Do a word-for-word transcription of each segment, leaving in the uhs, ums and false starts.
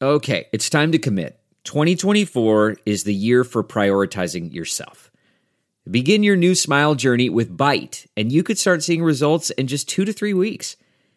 Okay, it's time to commit. twenty twenty-four is the year for prioritizing yourself. Begin your new smile journey with Byte, and you could start seeing results in just two to three weeks.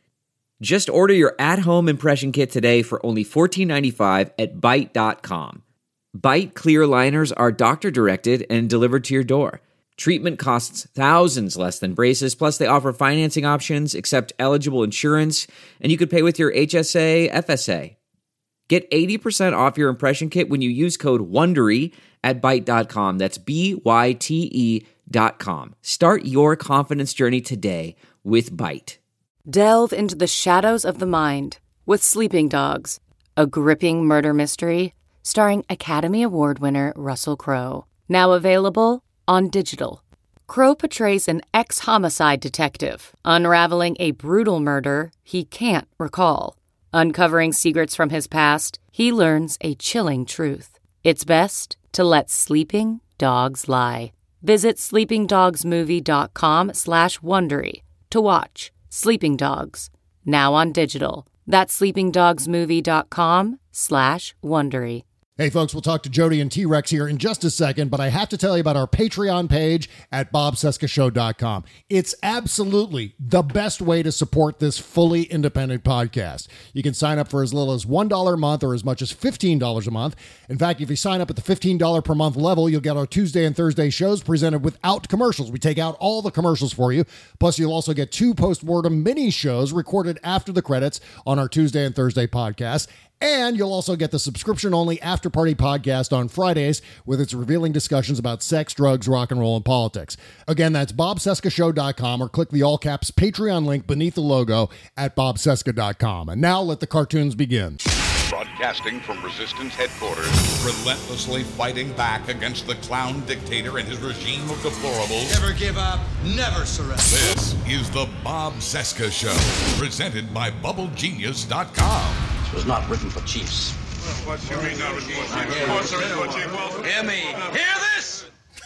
Just order your at-home impression kit today for only fourteen ninety-five at byte dot com. Byte clear aligners are doctor-directed and delivered to your door. Treatment costs thousands less than braces, plus they offer financing options, accept eligible insurance, and you could pay with your H S A, F S A. Get eighty percent off your impression kit when you use code WONDERY at byte dot com. That's B Y T E dot com. Start your confidence journey today with Byte. Delve into the shadows of the mind with Sleeping Dogs, a gripping murder mystery starring Academy Award winner Russell Crowe. Now available on digital. Crowe portrays an ex-homicide detective unraveling a brutal murder he can't recall. Uncovering secrets from his past, he learns a chilling truth. It's best to let sleeping dogs lie. Visit sleepingdogsmovie.com slash Wondery to watch Sleeping Dogs, now on digital. That's sleepingdogsmovie.com slash Wondery. Hey folks, we'll talk to Jody and T-Rex here in just a second, but I have to tell you about our Patreon page at bob cesca show dot com. It's absolutely the best way to support this fully independent podcast. You can sign up for as little as one dollar a month or as much as fifteen dollars a month. In fact, if you sign up at the fifteen dollars per month level, you'll get our Tuesday and Thursday shows presented without commercials. We take out all the commercials for you. Plus, you'll also get two post-mortem mini shows recorded after the credits on our Tuesday and Thursday podcasts. And you'll also get the subscription-only After Party podcast on Fridays with its revealing discussions about sex, drugs, rock and roll, and politics. Again, that's bob cesca show dot com or click the all-caps Patreon link beneath the logo at bob cesca dot com. And now let the cartoons begin. Broadcasting from Resistance headquarters. Relentlessly fighting back against the clown dictator and his regime of deplorables. Never give up, never surrender. This is the Bob Cesca Show, presented by bubble genius dot com. It was not written for chiefs. Well, what you mean not written for chiefs? Of course there is no chief. Well, hear me. Hear this!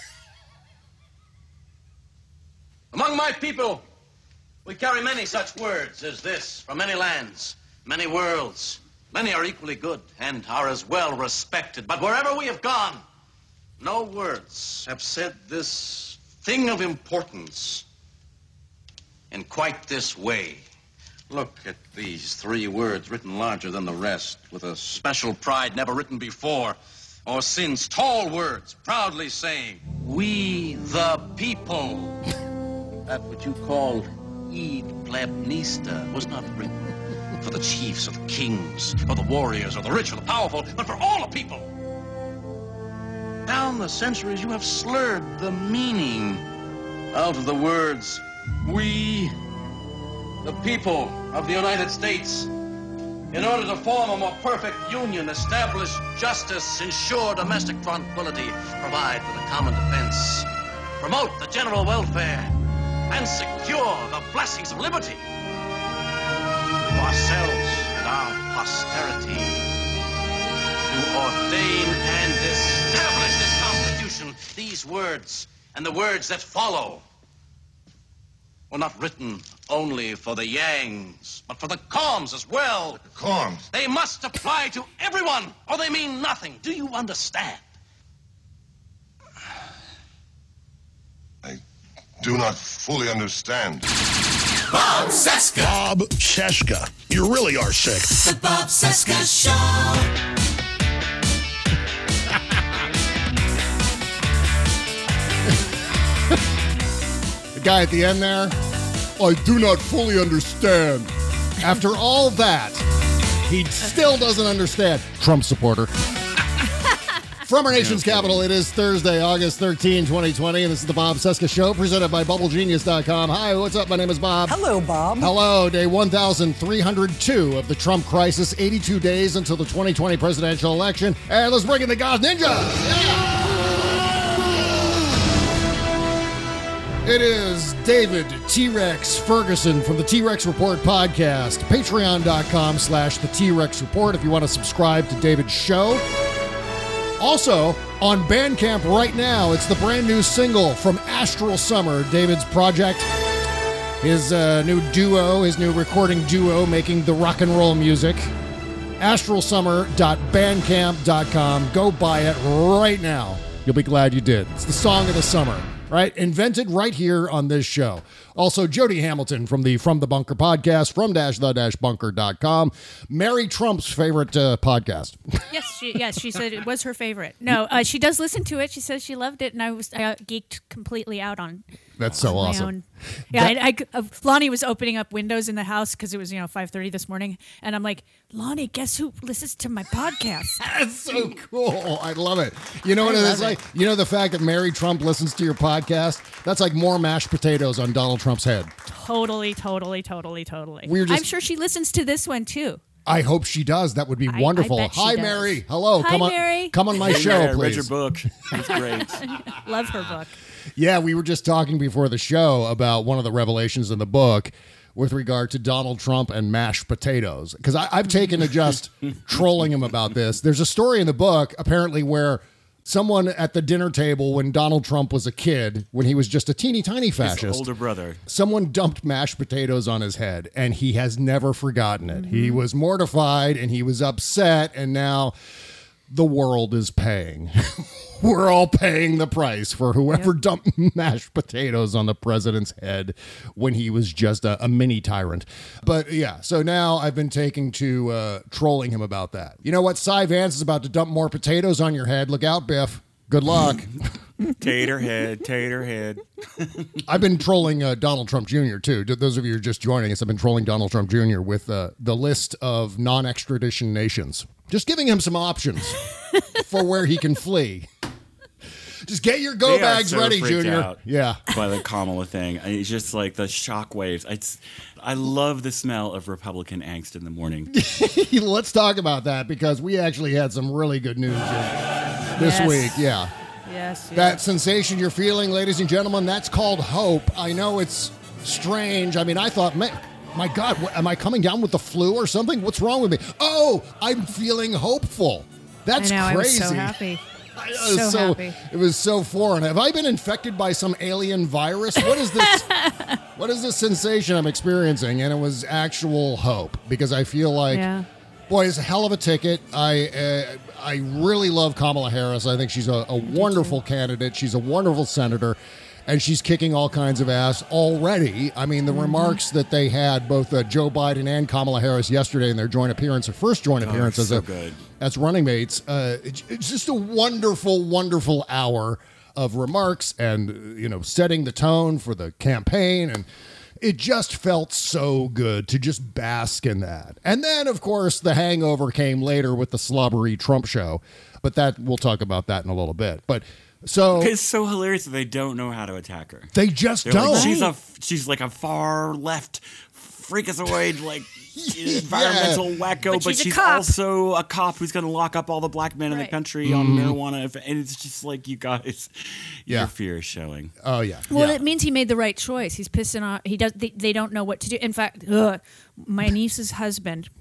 Among my people, we carry many such words as this from many lands, many worlds. Many are equally good and are as well respected. But wherever we have gone, no words have said this thing of importance in quite this way. Look at these three words written larger than the rest, with a special pride never written before or since. Tall words, proudly saying, "We the people." That what you call id plebnista was not written for the chiefs or the kings or the warriors or the rich or the powerful, but for all the people. Down the centuries, you have slurred the meaning out of the words, "We the people of the United States," in order to form a more perfect union, establish justice, ensure domestic tranquility, provide for the common defense, promote the general welfare, and secure the blessings of liberty for ourselves and our posterity, to ordain and establish this Constitution. These words and the words that follow were not written only for the Yangs, but for the Coms as well. The Coms? They must apply to everyone, or they mean nothing. Do you understand? I do not fully understand. Bob Cesca. Bob Cesca. You really are sick. The Bob Cesca Show. The guy at the end there, I do not fully understand. After all that, he still doesn't understand. Trump supporter. From our nation's capital, it is Thursday, August thirteenth, twenty twenty, and this is the Bob Cesca Show, presented by bubble genius dot com. Hi, what's up? My name is Bob. Hello, Bob. Hello, day one thousand three hundred two of the Trump crisis, eighty-two days until the twenty twenty presidential election, and let's bring in the God Ninja! Yeah! It is David T-Rex Ferguson from the T-Rex Report podcast, patreon.com slash the T-Rex Report if you want to subscribe to David's show. Also, on Bandcamp right now, it's the brand new single from Astral Summer, David's project. His uh, new duo, his new recording duo making the rock and roll music. astral summer dot bandcamp dot com. Go buy it right now. You'll be glad you did. It's the song of the summer, right? Invented right here on this show. Also, Jody Hamilton from the From the Bunker podcast, from dash the dash bunker dot com. Mary Trump's favorite uh, podcast. Yes, she, yes, she said it was her favorite. No, uh, she does listen to it. She says she loved it, and I was uh, geeked completely out on. That's so on awesome. Own. Yeah, That- I, I, uh, Lonnie was opening up windows in the house because it was, you know, five thirty this morning, and I'm like, Lonnie, guess who listens to my podcast? That's so cool. I love it. You know what I it love is it. like? You know the fact that Mary Trump listens to your podcast? That's like more mashed potatoes on Donald Trump's head. Totally, totally, totally, totally. We're just- I'm sure she listens to this one too. I hope she does. That would be I- I wonderful. bet she Hi, does. Mary. Hello. Hi, come on, Mary. Come on my show, Yeah, I read please. your book. It's great. Love her book. Yeah, we were just talking before the show about one of the revelations in the book with regard to Donald Trump and mashed potatoes. Because I've taken to just trolling him about this. There's a story in the book, apparently, where someone at the dinner table when Donald Trump was a kid, when he was just a teeny tiny His fascist, older brother. someone dumped mashed potatoes on his head, and he has never forgotten it. He was mortified, and he was upset, and now the world is paying. We're all paying the price for whoever Yep. dumped mashed potatoes on the president's head when he was just a, a mini tyrant. But yeah, so now I've been taking to uh, trolling him about that. You know what? Cy Vance is about to dump more potatoes on your head. Look out, Biff. Good luck. Tater head, tater head. I've been trolling uh, Donald Trump Junior too. To those of you who are just joining us, I've been trolling Donald Trump Junior with uh, the list of non-extradition nations. Just giving him some options for where he can flee. Just get your go They are bags so ready, freaked Junior. out Yeah. by the Kamala thing. I- It's just like the shock waves. It's, I love the smell of Republican angst in the morning. Let's talk about that because we actually had some really good news uh, this Yes. week. Yeah. Yes. yes. That sensation you're feeling, ladies and gentlemen, that's called hope. I know it's strange. I mean, I thought, man, my God, what, am I coming down with the flu or something? What's wrong with me? Oh, I'm feeling hopeful. That's I know, crazy. I was so happy. I know, it was So happy. It was so foreign. Have I been infected by some alien virus? What is this? What is this sensation I'm experiencing? And it was actual hope because I feel like, Yeah. boy, it's a hell of a ticket. I uh, I really love Kamala Harris. I think she's a, a wonderful candidate. She's a wonderful senator. And she's kicking all kinds of ass already. I mean, the Mm-hmm. remarks that they had, both uh, Joe Biden and Kamala Harris yesterday in their joint appearance, their first joint Oh, appearance it's as, so a, good. as running mates, uh, it's, it's just a wonderful, wonderful hour of remarks and, you know, setting the tone for the campaign. And it just felt so good to just bask in that. And then, of course, the hangover came later with the slobbery Trump show. But that we'll talk about that in a little bit. But so It's so hilarious that they don't know how to attack her. they just They're like, don't. she's a she's like a far left freakazoid like environmental wacko, But but, she's a she's cop. also a cop who's going to lock up all the black men in the Right. country on marijuana. If- And it's just like, you guys, Yeah. your fear is showing. Oh yeah. Well, yeah. it means he made the right choice. He's pissing off. He does. They, they don't know what to do. In fact, ugh, my niece's husband.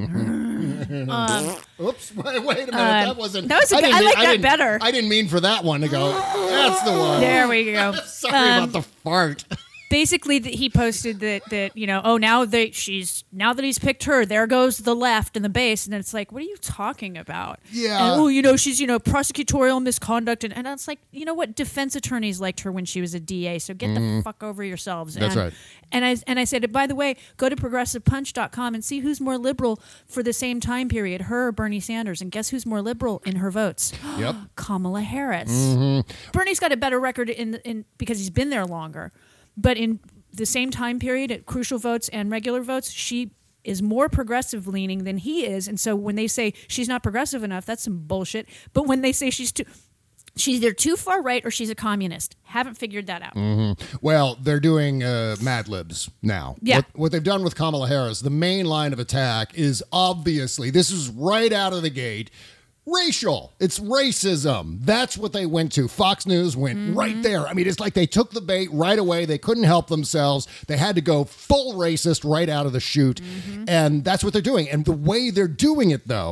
Oops! Wait, wait a minute. Um, that wasn't. that was a good- didn't I mean- like that didn't- better. I didn't mean for that one to go. That's the one. There we go. Sorry Um, about the fart. Basically, that he posted that that you know, oh, now that she's now that he's picked her, there goes the left and the base, and then it's like, what are you talking about? Yeah. And, oh, you know, she's you know prosecutorial misconduct, and, and it's like, you know what? Defense attorneys liked her when she was a D A, so get the fuck over yourselves. That's and, right. And I and I said, by the way, go to progressive punch dot com and see who's more liberal for the same time period, her or Bernie Sanders, and guess who's more liberal in her votes? Yep. Kamala Harris. Mm-hmm. Bernie's got a better record in in because he's been there longer, but in the same time period at crucial votes and regular votes, she is more progressive leaning than he is. And so when they say she's not progressive enough, that's some bullshit. But when they say she's too she's either too far right or she's a communist. Haven't figured that out. Mm-hmm. Well, they're doing uh, Mad Libs now. Yeah. What, what they've done with Kamala Harris, the main line of attack is obviously, this is right out of the gate, racial. It's racism. That's what they went to. Fox News went Mm-hmm. right there. I mean, it's like they took the bait right away. They couldn't help themselves. They had to go full racist right out of the chute. Mm-hmm. And that's what they're doing. And the way they're doing it, though,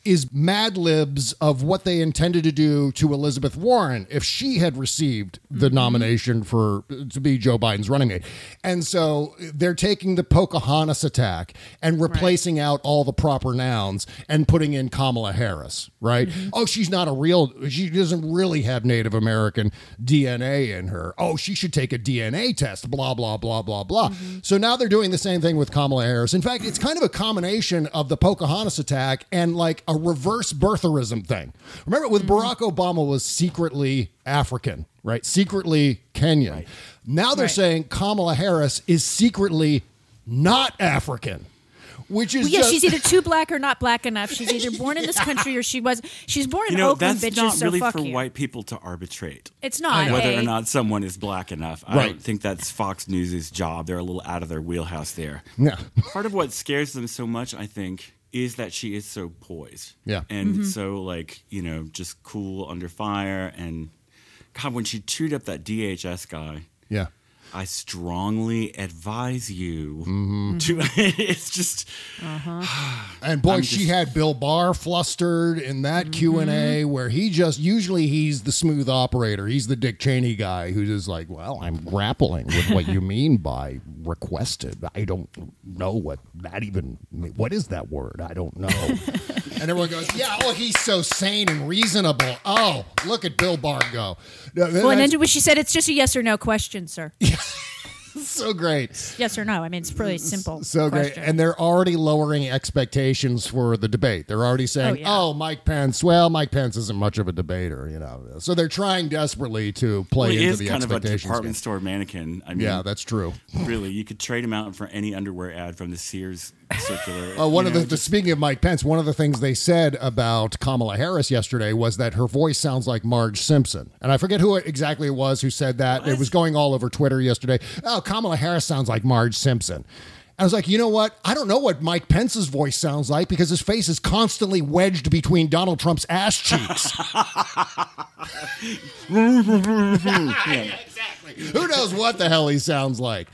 is Mad Libs of what they intended to do to Elizabeth Warren if she had received the mm-hmm. nomination for to be Joe Biden's running mate. And so they're taking the Pocahontas attack and replacing right. out all the proper nouns and putting in Kamala Harris, right? Mm-hmm. Oh, she's not a real, she doesn't really have Native American D N A in her. Oh, she should take a D N A test, blah, blah, blah, blah, blah. Mm-hmm. So now they're doing the same thing with Kamala Harris. In fact, it's kind of a combination of the Pocahontas attack and like a reverse birtherism thing. Remember, with mm-hmm. Barack Obama was secretly African, right? Secretly Kenyan. Right. Now they're right. saying Kamala Harris is secretly not African. Which is well, yeah, just... she's either too black or not black enough. She's either born in this country or she was. She's born in you know, Oakland, that's bitches. not So really fuck for you. white people to arbitrate. It's not whether a, or not someone is black enough. I right. don't think that's Fox News' job. They're a little out of their wheelhouse there. Yeah. Part of what scares them so much, I think, is that she is so poised. Yeah. And Mm-hmm. so, like, you know, just cool under fire. And God, when she chewed up that D H S guy. Yeah. I strongly advise you mm-hmm. to. It's just, uh-huh. and boy, I'm she just, had Bill Barr flustered in that mm-hmm. Q and A where he just usually he's the smooth operator. He's the Dick Cheney guy who's just like, well, I'm grappling with what you mean by requested. I don't know what that even. What is that word? I don't know. And everyone goes, yeah, oh, he's so sane and reasonable. Oh, look at Bill Barr go. Well, and then when she said, it's just a yes or no question, sir. Yeah. So great. Yes or no. I mean, it's pretty simple. So question. great. And they're already lowering expectations for the debate. They're already saying, oh, yeah. oh, Mike Pence, well, Mike Pence isn't much of a debater, you know. So they're trying desperately to play well, into the expectations. He is kind of a department game. store mannequin. I mean, yeah, that's true. Really, you could trade him out for any underwear ad from the Sears circular. Uh, one of know, the, just... speaking of Mike Pence, one of the things they said about Kamala Harris yesterday was that her voice sounds like Marge Simpson. And I forget who exactly it was who said that. What? It was going all over Twitter yesterday. Oh, Kamala Harris sounds like Marge Simpson. I was like, you know what? I don't know what Mike Pence's voice sounds like because his face is constantly wedged between Donald Trump's ass cheeks. Yeah, exactly. Who knows what the hell he sounds like?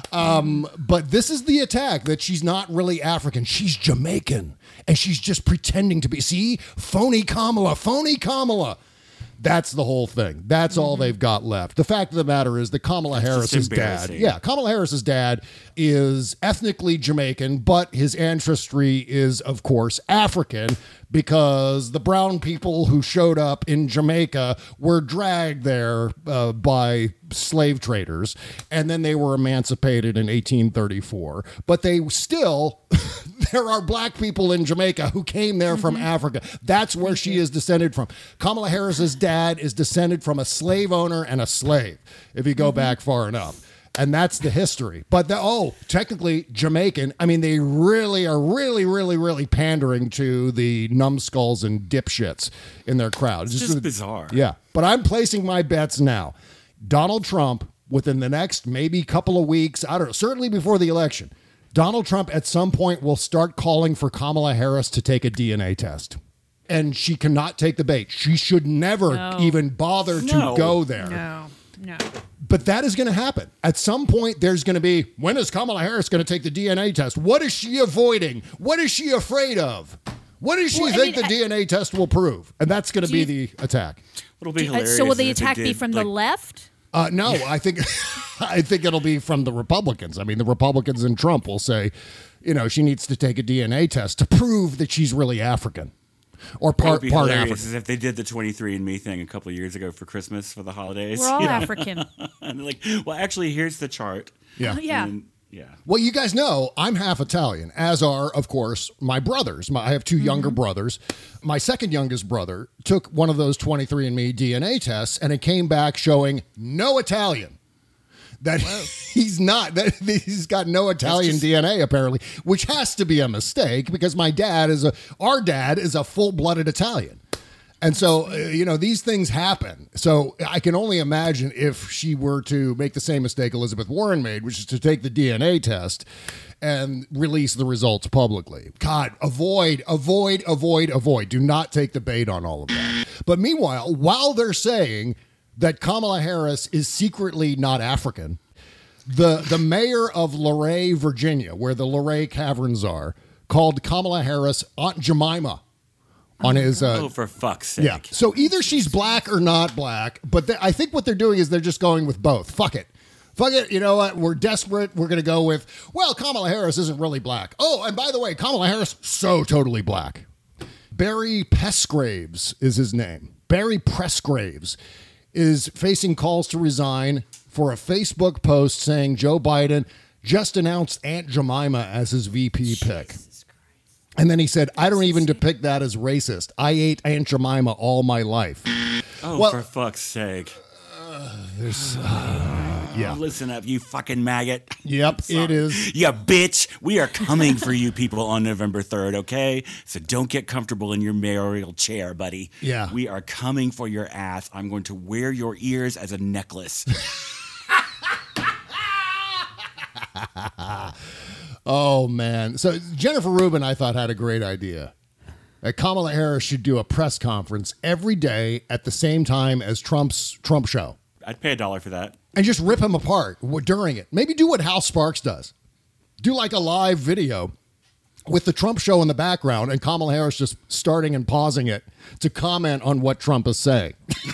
Um, but this is the attack that she's not really African. She's Jamaican. And she's just pretending to be. See? Phony Kamala. Phony Kamala. That's the whole thing. That's mm-hmm. all they've got left. The fact of the matter is that Kamala That's Harris's dad, yeah, Kamala Harris's dad is ethnically Jamaican, but his ancestry is, of course, African because the brown people who showed up in Jamaica were dragged there uh, by slave traders, and then they were emancipated in eighteen thirty-four. But they still, there are black people in Jamaica who came there mm-hmm. from Africa. That's where she is descended from. Kamala Harris's dad is descended from a slave owner and a slave, if you go mm-hmm. back far enough. And that's the history. But, the, oh, technically Jamaican. I mean, they really are really, really, really pandering to the numbskulls and dipshits in their crowd. It's just, just bizarre. Yeah. But I'm placing my bets now. Donald Trump, within the next maybe couple of weeks, I don't know, certainly before the election, Donald Trump at some point will start calling for Kamala Harris to take a D N A test. And she cannot take the bait. She should never no. even bother no. to go there. No, no. But that is going to happen. At some point, there's going to be, when is Kamala Harris going to take the D N A test? What is she avoiding? What is she afraid of? What does she well, think I mean, the I, D N A test will prove? And that's going to be you, the attack. It'll be do, hilarious. So will the if attack did, be from like, the left? Uh, no, I think I think it'll be from the Republicans. I mean, the Republicans and Trump will say, you know, she needs to take a D N A test to prove that she's really African. Or part be part hilarious African. As if they did the twenty-three and me thing a couple of years ago for Christmas for the holidays. We're all yeah. African. And they're like, well, actually, here's the chart. Yeah. Yeah. And, yeah. Well, you guys know I'm half Italian, as are, of course, my brothers. My, I have two mm-hmm. younger brothers. My second youngest brother took one of those twenty-three and me D N A tests, and it came back showing no Italian. That he's not, that he's got no Italian just, D N A, apparently, which has to be a mistake because my dad is a, our dad is a full-blooded Italian. And so, uh, you know, these things happen. So I can only imagine if she were to make the same mistake Elizabeth Warren made, which is to take the D N A test and release the results publicly. God, avoid, avoid, avoid, avoid. Do not take the bait on all of that. But meanwhile, while they're saying that Kamala Harris is secretly not African, the, the mayor of Luray, Virginia, where the Luray Caverns are, called Kamala Harris Aunt Jemima on his. Uh, oh, for fuck's sake. Yeah. So either she's black or not black, but they, I think what they're doing is they're just going with both. Fuck it. Fuck it. You know what? We're desperate. We're going to go with, well, Kamala Harris isn't really black. Oh, and by the way, Kamala Harris, so totally black. Barry Pesgraves is his name. Barry Pesgraves is facing calls to resign for a Facebook post saying Joe Biden just announced Aunt Jemima as his V P pick. And then he said, I don't even depict that as racist. I ate Aunt Jemima all my life. Oh, well, for fuck's sake. Uh, there's... Uh, yeah. Oh, listen up, you fucking maggot. Yep, it is. Yeah, bitch. We are coming for you people on November third, okay? So don't get comfortable in your mayoral chair, buddy. Yeah. We are coming for your ass. I'm going to wear your ears as a necklace. Oh, man. So Jennifer Rubin, I thought, had a great idea. That Kamala Harris should do a press conference every day at the same time as Trump's Trump show. I'd pay a dollar for that. And just rip him apart during it. Maybe do what Hal Sparks does. Do like a live video with the Trump show in the background and Kamala Harris just starting and pausing it to comment on what Trump is saying.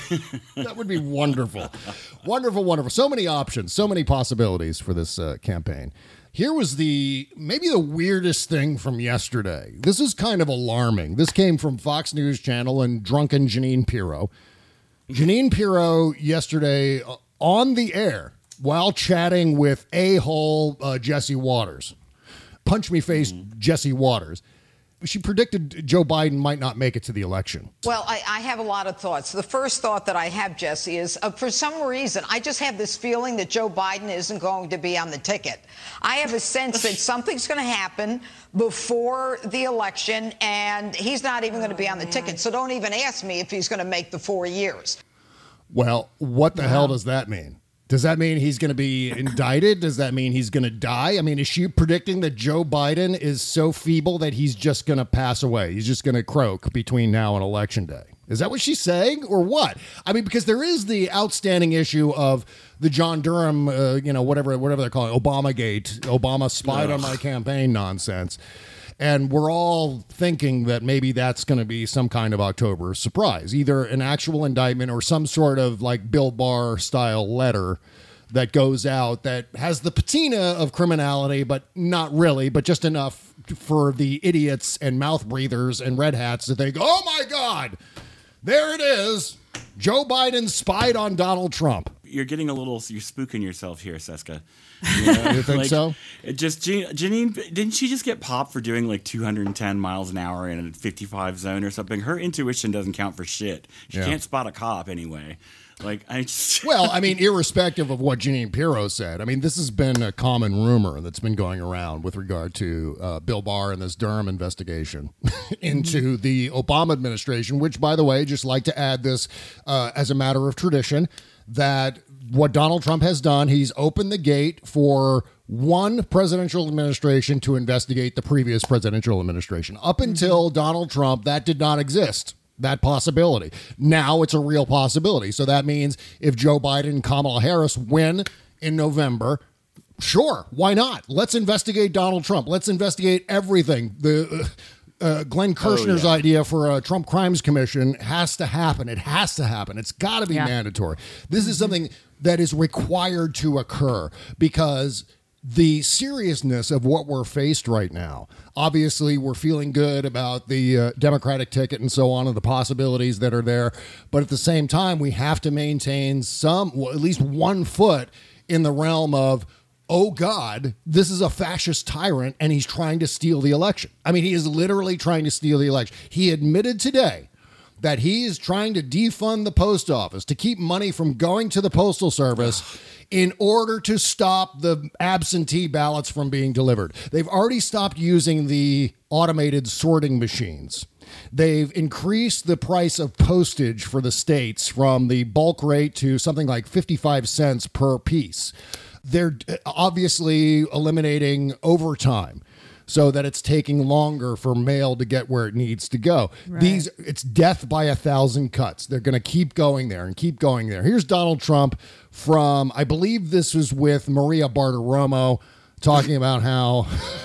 That would be wonderful. Wonderful, wonderful. So many options, so many possibilities for this uh, campaign. Here was the, maybe the weirdest thing from yesterday. This is kind of alarming. This came from Fox News Channel and drunken Jeanine Pirro. Jeanine Pirro yesterday on the air while chatting with a-hole uh, Jesse Waters. Punch me face mm. Jesse Waters. She predicted Joe Biden might not make it to the election. Well, I, I have a lot of thoughts. The first thought that I have, Jesse, is uh, for some reason, I just have this feeling that Joe Biden isn't going to be on the ticket. I have a sense that something's going to happen before the election, and he's not even going to be on the ticket. So don't even ask me if he's going to make the four years. Well, what the wow. hell does that mean? Does that mean he's going to be indicted? Does that mean he's going to die? I mean, is she predicting that Joe Biden is so feeble that he's just going to pass away? He's just going to croak between now and Election Day. Is that what she's saying or what? I mean, because there is the outstanding issue of the John Durham, uh, you know, whatever whatever they're calling it, Obamagate, Obama spied Ugh. on my campaign nonsense. And we're all thinking that maybe that's going to be some kind of October surprise, either an actual indictment or some sort of like Bill Barr style letter that goes out that has the patina of criminality, but not really, but just enough for the idiots and mouth breathers and red hats to think, oh my God, there it is. Joe Biden spied on Donald Trump. You're getting a little, you're spooking yourself here, Seska. You, know? You think like, so? It just Jeanine, didn't she just get popped for doing like two hundred ten miles an hour in a fifty-five zone or something? Her intuition doesn't count for shit. She yeah. can't spot a cop anyway. Like I just well, I mean, irrespective of what Jeanine Pirro said, I mean, this has been a common rumor that's been going around with regard to uh, Bill Barr and this Durham investigation into the Obama administration, which, by the way, just like to add this uh, as a matter of tradition, that what Donald Trump has done, he's opened the gate for one presidential administration to investigate the previous presidential administration. Up until Donald Trump, that did not exist. That possibility. Now it's a real possibility. So that means if Joe Biden and Kamala Harris win in November, sure, why not? Let's investigate Donald Trump. Let's investigate everything. The uh, uh, Glenn Kirshner's oh, yeah. idea for a Trump Crimes Commission has to happen. It has to happen. It's got to be yeah. mandatory. This is something that is required to occur because the seriousness of what we're faced right now. Obviously, we're feeling good about the uh, Democratic ticket and so on and the possibilities that are there. But at the same time, we have to maintain some, well, at least one foot in the realm of, oh, God, this is a fascist tyrant and he's trying to steal the election. I mean, he is literally trying to steal the election. He admitted today that he is trying to defund the post office, to keep money from going to the Postal Service in order to stop the absentee ballots from being delivered. They've already stopped using the automated sorting machines. They've increased the price of postage for the states from the bulk rate to something like fifty-five cents per piece. They're obviously eliminating overtime, so that it's taking longer for mail to get where it needs to go. Right. These, it's death by a thousand cuts. They're going to keep going there and keep going there. Here's Donald Trump from, I believe this was with Maria Bartiromo, talking about how...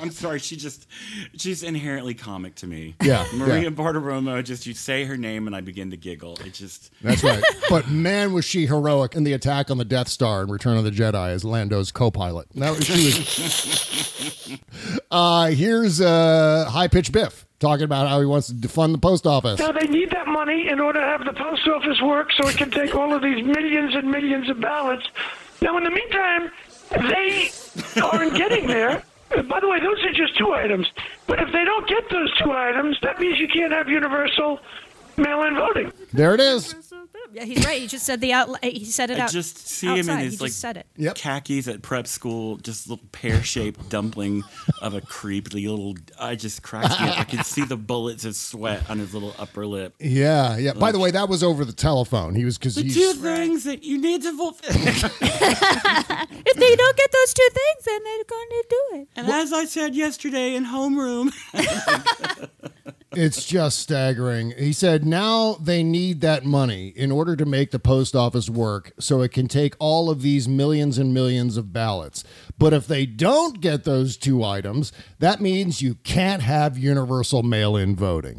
I'm sorry. She just, she's inherently comic to me. Yeah, Maria yeah. Bartiromo, just you say her name and I begin to giggle. It just. That's right. But man, was she heroic in the attack on the Death Star in Return of the Jedi as Lando's co-pilot. That was, she was. uh, here's uh, High Pitch Biff talking about how he wants to defund the post office. Now, they need that money in order to have the post office work so it can take all of these millions and millions of ballots. Now, in the meantime, they aren't getting there. By the way, those are just two items. But if they don't get those two items, that means you can't have universal mail-in voting. There it is. Yeah, he's right. He just said the out. He said it I out. just see outside. him in he his just like said it. Yep. khakis at prep school, just little pear-shaped dumpling of a creepy little. I just cracks me up. I can see the bullets of sweat on his little upper lip. Yeah, yeah. By the way, that was over the telephone. He was because The he's two things that you need to fulfill. If they don't get those two things, then they're going to do it. And as I said yesterday in homeroom. It's just staggering. He said now they need that money in order to make the post office work so it can take all of these millions and millions of ballots. But if they don't get those two items, that means you can't have universal mail-in voting.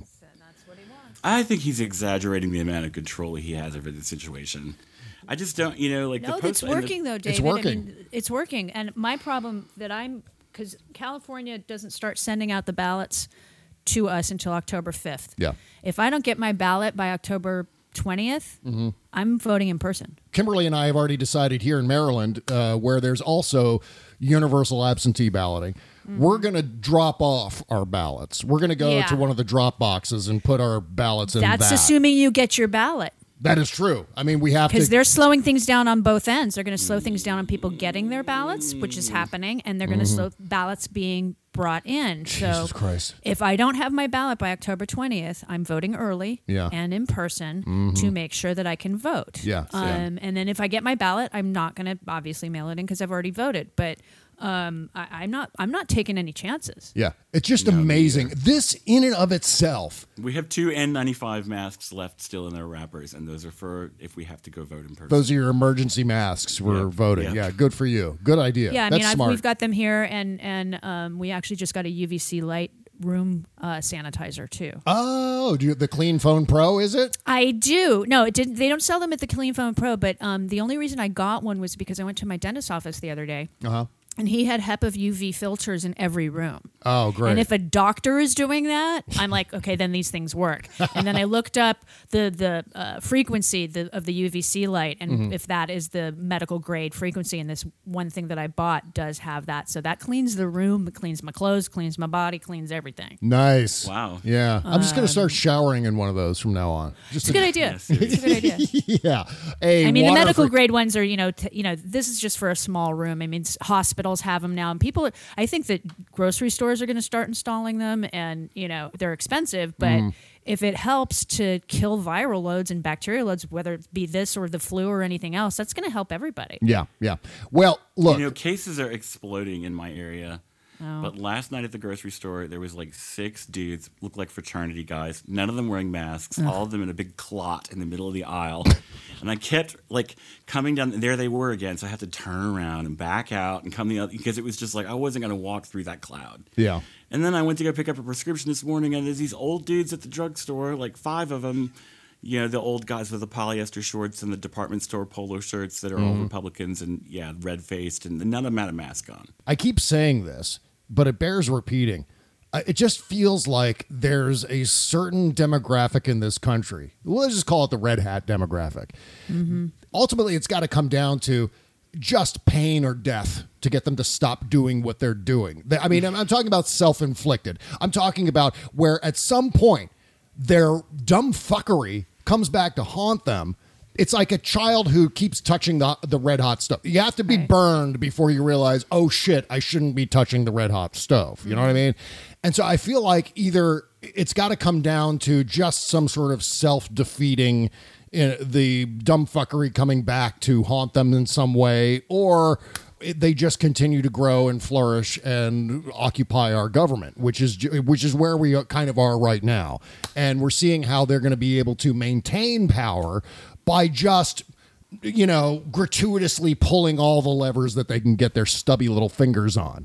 I think he's exaggerating the amount of control he has over the situation. I just don't, you know, like No, the post. it's working the, though, David. It's working. I mean, it's working. And my problem that I'm because California doesn't start sending out the ballots to us until October fifth. Yeah. If I don't get my ballot by October twentieth, Mm-hmm. I'm voting in person. Kimberly and I have already decided here in Maryland, uh, where there's also universal absentee balloting, Mm-hmm. we're going to drop off our ballots. We're going to go Yeah. to one of the drop boxes and put our ballots in That's that. assuming you get your ballot. That is true. I mean, we have Because to. they're slowing things down on both ends. They're going to slow things down on people getting their ballots, which is happening, and they're going to Mhm. slow ballots being brought in. Jesus so Christ. if I don't have my ballot by October twentieth, I'm voting early Yeah. and in person Mhm. to make sure that I can vote. Yeah, same. Um, and then if I get my ballot, I'm not going to obviously mail it in because I've already voted. But um, I, I'm not. I'm not taking any chances. Yeah, it's just amazing. This, in and of itself, We have two N ninety-five masks left still in their wrappers, and those are for if we have to go vote in person. those are your emergency masks. We're Yep. voting. Yep. Yeah, good for you. Good idea. Yeah, I That's mean, I've, smart. we've got them here, and and um, we actually just got a U V C light room uh, sanitizer too. Oh, do you, the Clean Phone Pro, is it? I do. No, it didn't. They don't sell them at the Clean Phone Pro, but um, the only reason I got one was because I went to my dentist's office the other day, Uh huh. and he had HEPA U V filters in every room. Oh, great. And if a doctor is doing that, I'm like, okay, then these things work. And then I looked up the the uh, frequency the, of the U V C light, and Mhm. if that is the medical grade frequency, and this one thing that I bought does have that, so that cleans the room, it cleans my clothes, cleans my body, cleans everything. Nice. Wow. Yeah. I'm just going to Um, start showering in one of those from now on. Just It's a good idea. It's a good idea. yeah. A I mean, the water medical fre- grade ones are, you know, t- you know, this is just for a small room. I mean, s- hospitals have them now, and people. I think that grocery stores are going to start installing them, and you know, they're expensive, but Mm. if it helps to kill viral loads and bacterial loads, whether it be this or the flu or anything else, that's going to help everybody. Yeah, yeah. Well, look. You know, cases are exploding in my area. Oh. But last night at the grocery store, there was like six dudes, looked like fraternity guys, none of them wearing masks, Ugh. all of them in a big clot in the middle of the aisle. And I kept like coming down, and there they were again. So I had to turn around and back out and come the other, because it was just like I wasn't going to walk through that cloud. Yeah. And then I went to go pick up a prescription this morning, and there's these old dudes at the drugstore, like five of them. You know, the old guys with the polyester shorts and the department store polo shirts that are all Mhm. Republicans and, yeah, red-faced, and none of them had a mask on. I keep saying this, but it bears repeating. Uh, It just feels like there's a certain demographic in this country. Let's just call it the red hat demographic. Mm-hmm. Ultimately, it's got to come down to just pain or death to get them to stop doing what they're doing. They- I mean, I'm, I'm talking about self-inflicted. I'm talking about where at some point their dumb fuckery comes back to haunt them. It's like a child who keeps touching the the red hot stove. You have to be burned before you realize, oh shit, I shouldn't be touching the red hot stove. You know what I mean? And so I feel like either it's got to come down to just some sort of self-defeating, uh, the dumb fuckery coming back to haunt them in some way, or it- they just continue to grow and flourish and occupy our government, which is ju- which is where we kind of are right now. And we're seeing how they're going to be able to maintain power by just, you know, gratuitously pulling all the levers that they can get their stubby little fingers on.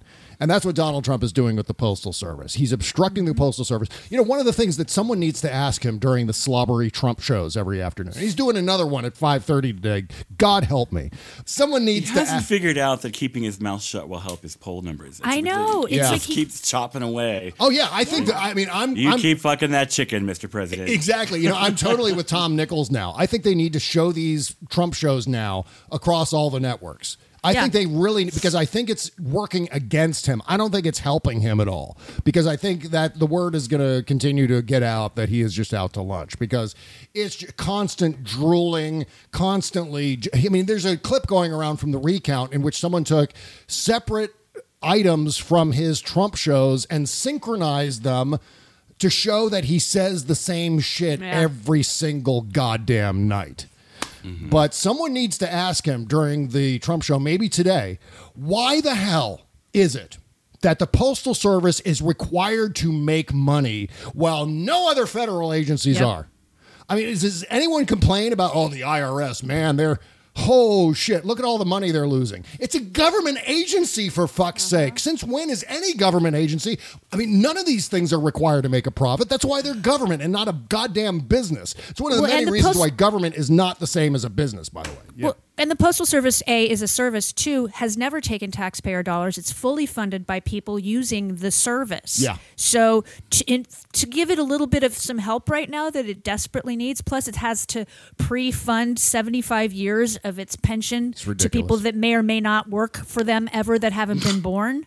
And that's what Donald Trump is doing with the Postal Service. He's obstructing the Postal Service. You know, one of the things that someone needs to ask him during the slobbery Trump shows every afternoon. He's doing another one at five thirty today. God help me. Someone needs he to hasn't ask. figured out that keeping his mouth shut will help his poll numbers. It's I know. He It's Yeah. like just he, keeps chopping away. Oh, yeah. I think that, I mean, I'm. You I'm, keep fucking that chicken, Mister President. Exactly. You know, I'm totally with Tom Nichols now. I think they need to show these Trump shows now across all the networks. I Yeah. think they really, because I think it's working against him. I don't think it's helping him at all, because I think that the word is going to continue to get out that he is just out to lunch, because it's just constant drooling, constantly. I mean, there's a clip going around from the recount in which someone took separate items from his Trump shows and synchronized them to show that he says the same shit Yeah. every single goddamn night. Mm-hmm. But someone needs to ask him during the Trump show, maybe today, why the hell is it that the Postal Service is required to make money while no other federal agencies Yep. are? I mean, is, does anyone complain about, oh, the I R S, man, they're, oh, shit, look at all the money they're losing. It's a government agency, for fuck's Uh-huh. sake. Since when is any government agency? I mean, none of these things are required to make a profit. That's why they're government and not a goddamn business. It's one of the Well, many and the reasons post- why government is not the same as a business, by the way. Yeah. Well, and the Postal Service, A, is a service. Two, has never taken taxpayer dollars. It's fully funded by people using the service. Yeah. So to, in, to give it a little bit of some help right now that it desperately needs, plus it has to pre-fund seventy-five years of its pension to ridiculous. people that may or may not work for them ever that haven't been born.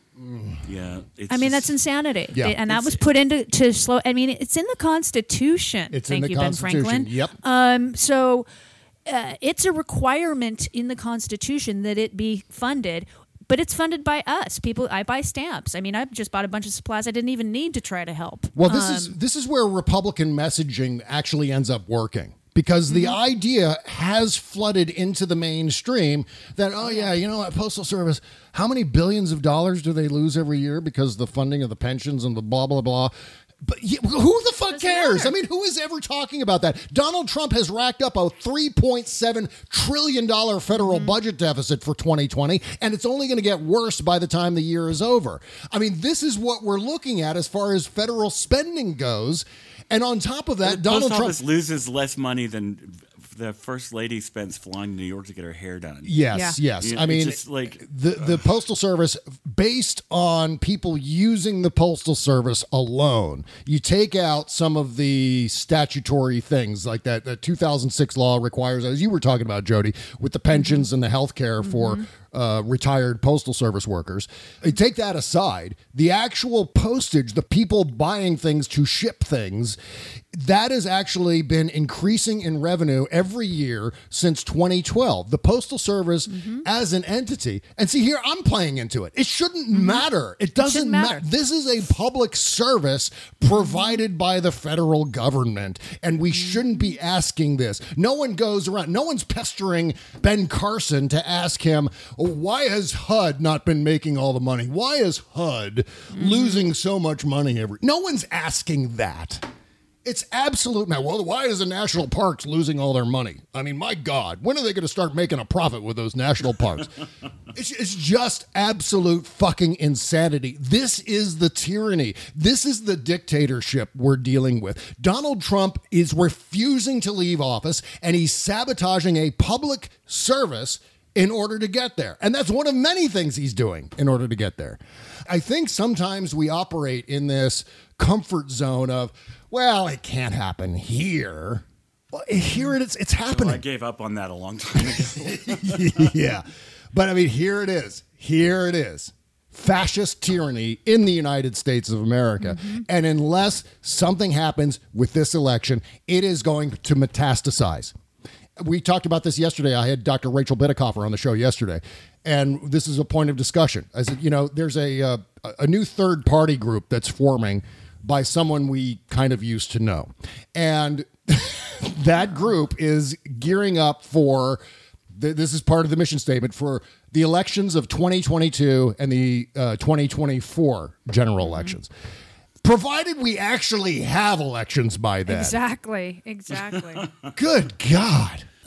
Yeah. It's I mean, just- that's insanity. Yeah. It- and that It's- was put into to slow. I mean, it's in the Constitution. It's in Thank the you, Constitution. Ben Franklin. Yep. Um, so uh, it's a requirement in the Constitution that it be funded. But it's funded by us. People, I buy stamps. I mean, I just bought a bunch of supplies I didn't even need to try to help. Well, this Um, is this is where Republican messaging actually ends up working. Because the Mm-hmm. idea has flooded into the mainstream that, oh, yeah, you know what, Postal Service, how many billions of dollars do they lose every year because of the funding of the pensions and the blah, blah, blah. But yeah, who the fuck cares? I mean, who is ever talking about that? Donald Trump has racked up a three point seven trillion dollars federal Mm-hmm. budget deficit for twenty twenty, and it's only going to get worse by the time the year is over. I mean, this is what we're looking at as far as federal spending goes. And on top of that, the Donald Post Trump Office loses less money than the first lady spends flying to New York to get her hair done. Yes, Yeah. yes. You know, I it's mean, just like the the Postal Service, based on people using the Postal Service alone, you take out some of the statutory things like that. The two thousand six law requires, as you were talking about, Jody, with the pensions and the health care for uh, retired Postal Service workers. You take that aside, the actual postage, the people buying things to ship things, that has actually been increasing in revenue every year since twenty twelve. The Postal Service Mm-hmm. as an entity, and see here, I'm playing into it. It shouldn't matter. It doesn't shouldn't matter. matter. This is a public service provided by the federal government, and we shouldn't be asking this. No one goes around, no one's pestering Ben Carson to ask him, why has H U D not been making all the money? Why is H U D losing so much money every? No one's asking that. It's absolute. Now, well, why is the national parks losing all their money? I mean, my God, when are they going to start making a profit with those national parks? it's, it's just absolute fucking insanity. This is the tyranny. This is the dictatorship we're dealing with. Donald Trump is refusing to leave office, and he's sabotaging a public service in order to get there. And that's one of many things he's doing in order to get there. I think sometimes we operate in this comfort zone of, well, it can't happen here. Well, here it is. It's happening. I gave up on that a long time ago. Yeah. But I mean, here it is. Here it is. Fascist tyranny in the United States of America. Mm-hmm. And unless something happens with this election, it is going to metastasize. We talked about this yesterday. I had Doctor Rachel Bidikofer on the show yesterday, and this is a point of discussion. I said, you know, there's a uh, a new third party group that's forming by someone we kind of used to know, and that group is gearing up for. th- This is part of the mission statement for the elections of twenty twenty-two and the uh, twenty twenty-four general elections. Provided we actually have elections by then. Exactly. Exactly. Good God.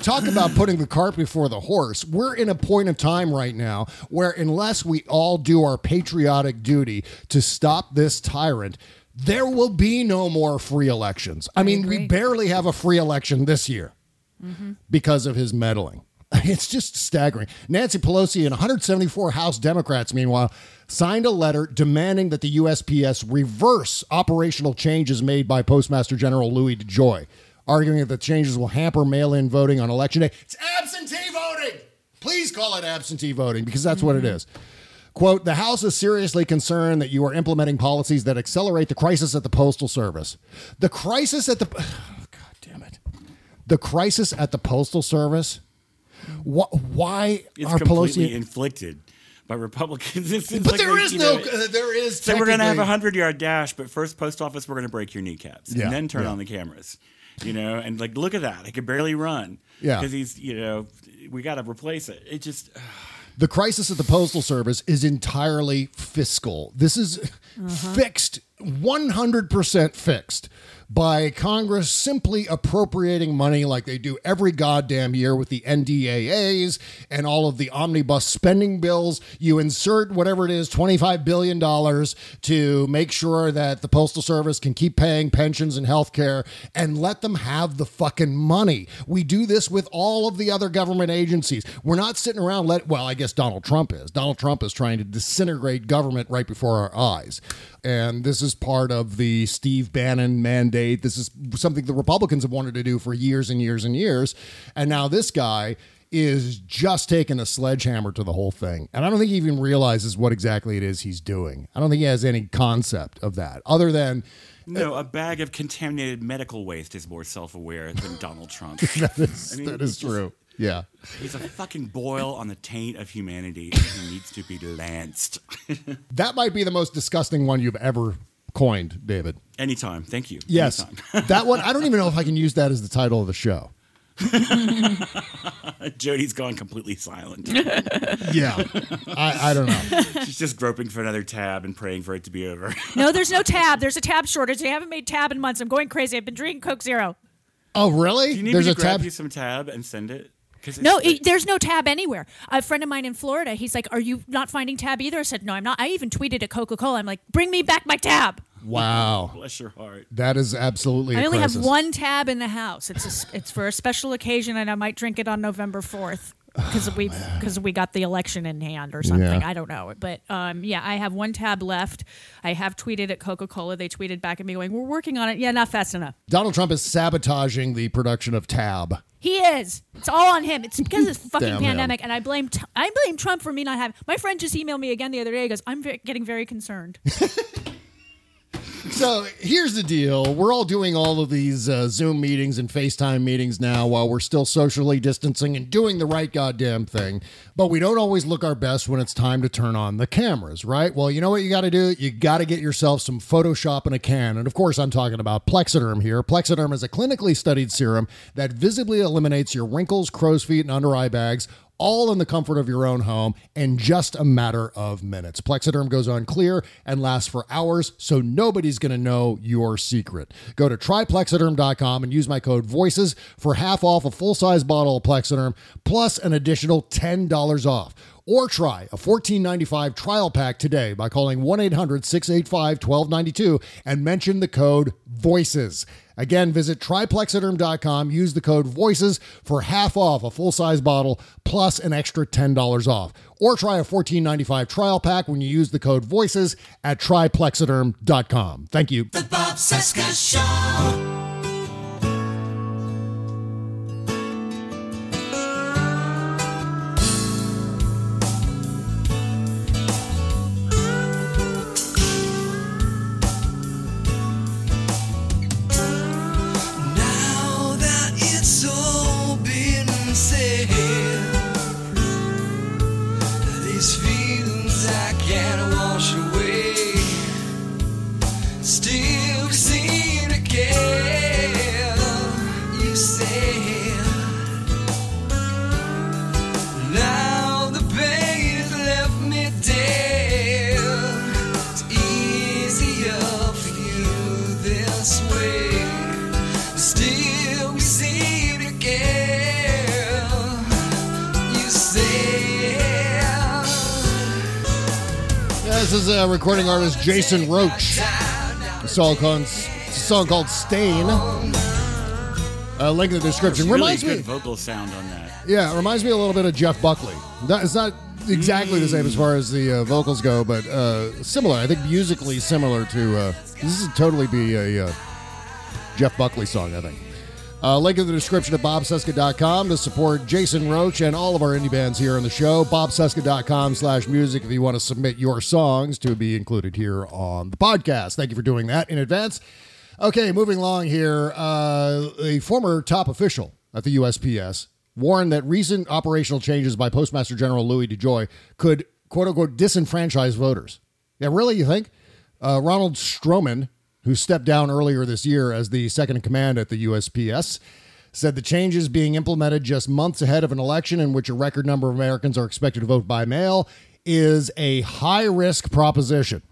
talk about putting the cart before the horse. We're in a point of time right now where unless we all do our patriotic duty to stop this tyrant, there will be no more free elections. I, I mean, agree. we barely have a free election this year mm-hmm. because of his meddling. It's just staggering. Nancy Pelosi and one hundred seventy-four House Democrats, meanwhile, signed a letter demanding that the U S P S reverse operational changes made by Postmaster General Louis DeJoy, arguing that the changes will hamper mail-in voting on Election Day. It's absentee voting! Please call it absentee voting, because that's mm-hmm. what it is. Quote, the House is seriously concerned that you are implementing policies that accelerate the crisis at the Postal Service. The crisis at the... Oh, God damn it. The crisis at the Postal Service? Why, why it's are completely Pelosi... inflicted by Republicans. It's, it's but like there a, is no... Know, uh, there is So we're going to have a hundred-yard dash, but first, post office, we're going to break your kneecaps. Yeah, and then turn yeah. on the cameras. You know, and like, look at that. He could barely run. Yeah. Because he's, you know, we got to replace it. It just... Uh, The crisis at the Postal Service is entirely fiscal. This is uh-huh. fixed, one hundred percent fixed by Congress simply appropriating money like they do every goddamn year with the N D A As and all of the omnibus spending bills. You insert whatever it is, twenty-five billion dollars to make sure that the Postal Service can keep paying pensions and health care and let them have the fucking money. We do this with all of the other government agencies. We're not sitting around, let, well, I guess Donald Trump is. Donald Trump is trying to disintegrate government right before our eyes. And this is part of the Steve Bannon mandate. This is something the Republicans have wanted to do for years and years and years. And now this guy is just taking a sledgehammer to the whole thing. And I don't think he even realizes what exactly it is he's doing. I don't think he has any concept of that other than... No, a bag of contaminated medical waste is more self-aware than Donald Trump. that is, I mean, that is true. Just, yeah. He's a fucking boil on the taint of humanity, and he needs to be lanced. That might be the most disgusting one you've ever coined, David. Anytime. Thank you. Yes. Anytime. That one, I don't even know if I can use that as the title of the show. Jody's gone completely silent. Yeah. I, I don't know. She's just groping for another tab and praying for it to be over. No, there's no tab. There's a tab shortage. They haven't made tab in months. I'm going crazy. I've been drinking Coke Zero. Oh, really? Do you need there's me a to grab tab? you some tab and send it? No, it, there's no tab anywhere. A friend of mine in Florida, he's like, are you not finding tab either? I said, no, I'm not. I even tweeted at Coca-Cola. I'm like, bring me back my tab. Wow. Bless your heart. That is absolutely I a only crisis. have one tab in the house. It's a, it's for a special occasion, and I might drink it on November fourth because we because we got the election in hand or something. Yeah. I don't know. But um, yeah, I have one tab left. I have tweeted at Coca-Cola. They tweeted back at me going, we're working on it. Yeah, not fast enough. Donald Trump is sabotaging the production of Tab. He is. It's all on him. It's because of the fucking Damn pandemic, him. and I blame t- I blame Trump for me not having. My friend just emailed me again the other day. He goes, I'm v- getting very concerned. So here's the deal. We're all doing all of these uh, Zoom meetings and FaceTime meetings now while we're still socially distancing and doing the right goddamn thing. But we don't always look our best when it's time to turn on the cameras, right? Well, you know what you got to do? You got to get yourself some Photoshop in a can. And of course, I'm talking about Plexiderm here. Plexiderm is a clinically studied serum that visibly eliminates your wrinkles, crow's feet, and under eye bags, all in the comfort of your own home in just a matter of minutes. Plexiderm goes on clear and lasts for hours, so nobody's going to know your secret. Go to try plexiderm dot com and use my code VOICES for half off a full-size bottle of Plexiderm, plus an additional ten dollars off. Or try a fourteen ninety-five trial pack today by calling one eight hundred six eight five one two nine two and mention the code VOICES. Again, visit try plexiderm dot com, use the code VOICES for half off a full-size bottle plus an extra ten dollars off. Or try a fourteen ninety-five trial pack when you use the code VOICES at try plexiderm dot com. Thank you. The Bob Cesca Show. Still seen again. This is a recording artist Jason Roach. A song called, a song called Stain. Uh, link in the description. Really reminds good me, vocal sound on that. Yeah, it reminds me a little bit of Jeff Buckley. That, it's not exactly the same as far as the uh, vocals go, but uh, similar. I think musically similar to. Uh, this would totally be a uh, Jeff Buckley song, I think. Uh, link in the description at bob cesca dot com to support Jason Roach and all of our indie bands here on the show. bob cesca dot com slash music if you want to submit your songs to be included here on the podcast. Thank you for doing that in advance. Okay, moving along here. Uh, a former top official at the U S P S warned that recent operational changes by Postmaster General Louis DeJoy could, quote-unquote, disenfranchise voters. Yeah, really, you think? Uh, Ronald Stroman, who stepped down earlier this year as the second in command at the U S P S, said the changes being implemented just months ahead of an election in which a record number of Americans are expected to vote by mail is a high-risk proposition.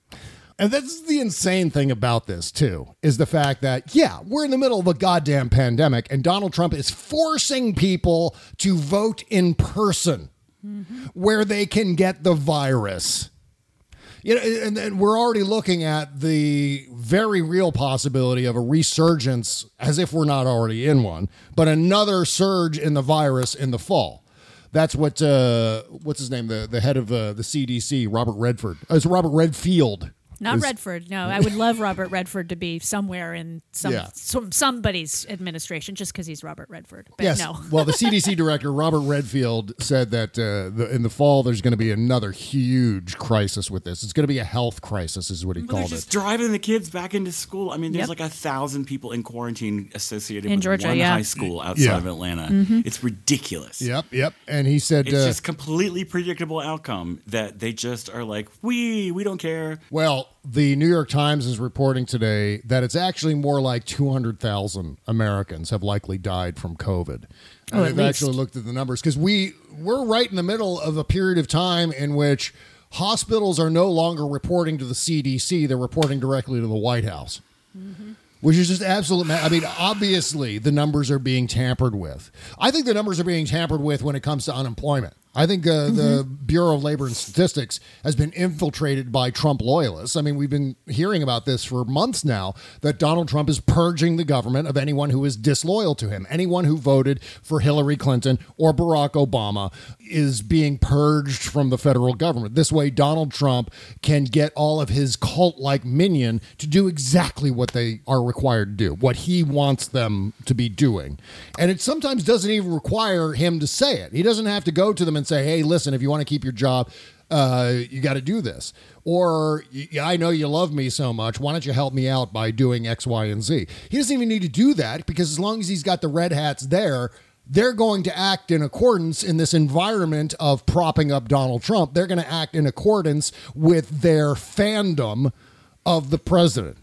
And that's the insane thing about this, too, is the fact that, yeah, we're in the middle of a goddamn pandemic, and Donald Trump is forcing people to vote in person mm-hmm. where they can get the virus. You know, and, and we're already looking at the very real possibility of a resurgence, as if we're not already in one, but another surge in the virus in the fall. That's what, uh, what's his name, the, the head of uh, the C D C, Robert Redford. Uh, it's Robert Redfield. Not is, Redford. No, I would love Robert Redford to be somewhere in some, Yeah. some somebody's administration just because he's Robert Redford. But yes. no. Well, the C D C director, Robert Redfield, said that uh, the, in the fall there's going to be another huge crisis with this. It's going to be a health crisis is what he But called they're just it. driving the kids back into school. I mean, there's Yep. like a thousand people in quarantine associated In with Georgia, one yeah. high school outside Yeah. of Atlanta. Mhm. It's ridiculous. Yep, yep. And he said, It's uh, just completely predictable outcome that they just are like, we, we don't care. well, the New York Times is reporting today that it's actually more like two hundred thousand Americans have likely died from COVID. Oh, And at they've least. actually looked at the numbers because we, we're right in the middle of a period of time in which hospitals are no longer reporting to the C D C. They're reporting directly to the White House. Mm-hmm. Which is just absolute. Ma- I mean, obviously, the numbers are being tampered with. I think the numbers are being tampered with when it comes to unemployment. I think uh, mm-hmm. the Bureau of Labor and Statistics has been infiltrated by Trump loyalists. I mean, we've been hearing about this for months now, that Donald Trump is purging the government of anyone who is disloyal to him. Anyone who voted for Hillary Clinton or Barack Obama is being purged from the federal government. This way, Donald Trump can get all of his cult-like minion to do exactly what they are required to do, what he wants them to be doing. And it sometimes doesn't even require him to say it. He doesn't have to go to them and say, hey, listen, if you want to keep your job, uh, you got to do this. Or, I know you love me so much. Why don't you help me out by doing X, Y, and Z? He doesn't even need to do that because as long as he's got the red hats there, they're going to act in accordance in this environment of propping up Donald Trump. They're going to act in accordance with their fandom of the president.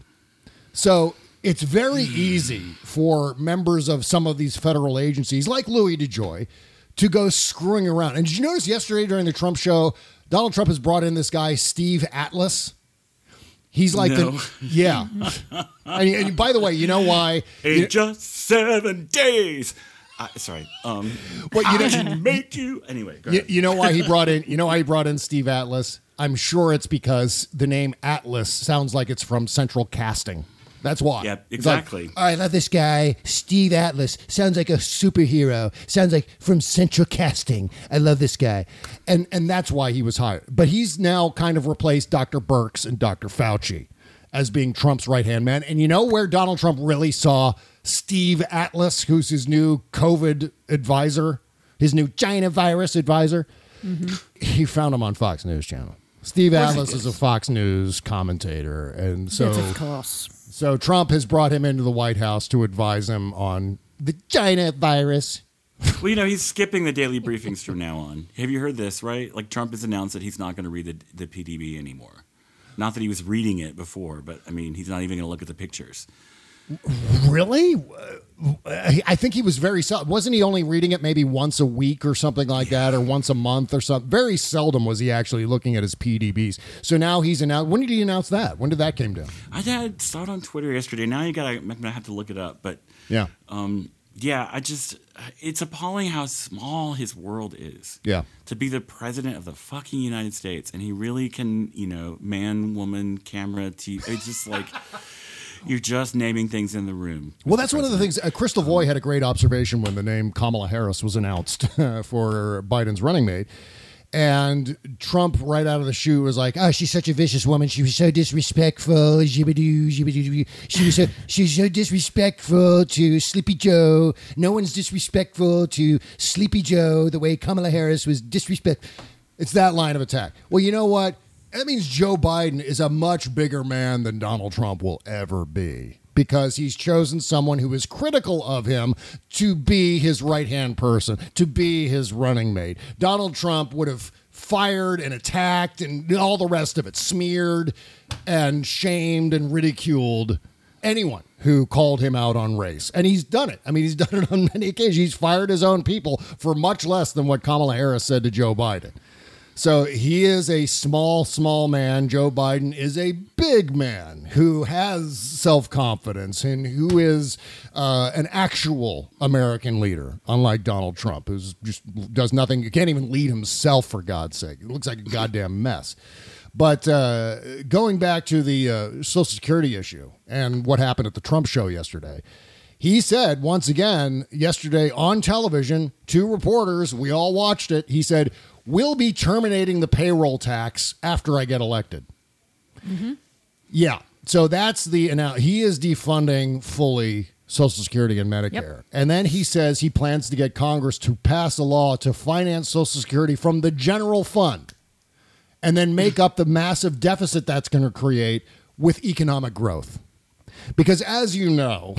So it's very easy for members of some of these federal agencies, like Louis DeJoy, to go screwing around. And did you notice yesterday during the Trump show, Donald Trump has brought in this guy, Steve Atlas? He's like, No. the, yeah. and, and by the way, you know why? In You- just seven days. Uh, sorry. Um, What, you I know- can make you. Anyway, go You, ahead. you know why he brought in? You know why he brought in Steve Atlas? I'm sure it's because the name Atlas sounds like it's from Central Casting. That's why. Yep, It's like, exactly. I love this guy, Steve Atlas. Sounds like a superhero. Sounds like from Central Casting. I love this guy, and and that's why he was hired. But he's now kind of replaced Doctor Birx and Doctor Fauci as being Trump's right hand man. And you know where Donald Trump really saw Steve Atlas, who's his new COVID advisor, his new China virus advisor? Mm-hmm. He found him on Fox News Channel. Steve Atlas is a Fox News commentator, and so Yes, of course. So Trump has brought him into the White House to advise him on the China virus. Well, you know, he's skipping the daily briefings from now on. Have you heard this, right? Like, Trump has announced that he's not going to read the, the P D B anymore. Not that he was reading it before, but, I mean, he's not even going to look at the pictures. Really? I think he was very seldom. Wasn't he only reading it maybe once a week or something like that, or once a month or something? Very seldom was he actually looking at his P D Bs. So now he's announced. When did he announce that? When did that came down? I had saw it on Twitter yesterday. Now you got to have to look it up. But Yeah. um, yeah, I just, it's appalling how small his world is. Yeah. To be the president of the fucking United States, and he really can, you know, man, woman, camera, T V. It's just like, you're just naming things in the room. Well, that's one of the things. Uh, Crystal Voy had a great observation when the name Kamala Harris was announced uh, for Biden's running mate. And Trump, right out of the chute, was like, "Oh, she's such a vicious woman. She was so disrespectful. Jibbidoo, jibbidoo. She was so she's so disrespectful to Sleepy Joe. No one's disrespectful to Sleepy Joe the way Kamala Harris was disrespect." It's that line of attack. Well, you know what? That means Joe Biden is a much bigger man than Donald Trump will ever be, because he's chosen someone who is critical of him to be his right-hand person, to be his running mate. Donald Trump would have fired and attacked and all the rest of it, smeared and shamed and ridiculed anyone who called him out on race. And he's done it. I mean, he's done it on many occasions. He's fired his own people for much less than what Kamala Harris said to Joe Biden. So he is a small, small man. Joe Biden is a big man who has self-confidence and who is uh, an actual American leader, unlike Donald Trump, who just does nothing. He can't even lead himself, for God's sake. It looks like a goddamn mess. But uh, going back to the uh, Social Security issue and what happened at the Trump show yesterday, he said once again yesterday on television to reporters, we all watched it, he said, "We'll be terminating the payroll tax after I get elected." Mm-hmm. Yeah. So that's the, now he is defunding fully Social Security and Medicare. Yep. And then he says he plans to get Congress to pass a law to finance Social Security from the general fund and then make up the massive deficit that's going to create with economic growth. Because as you know,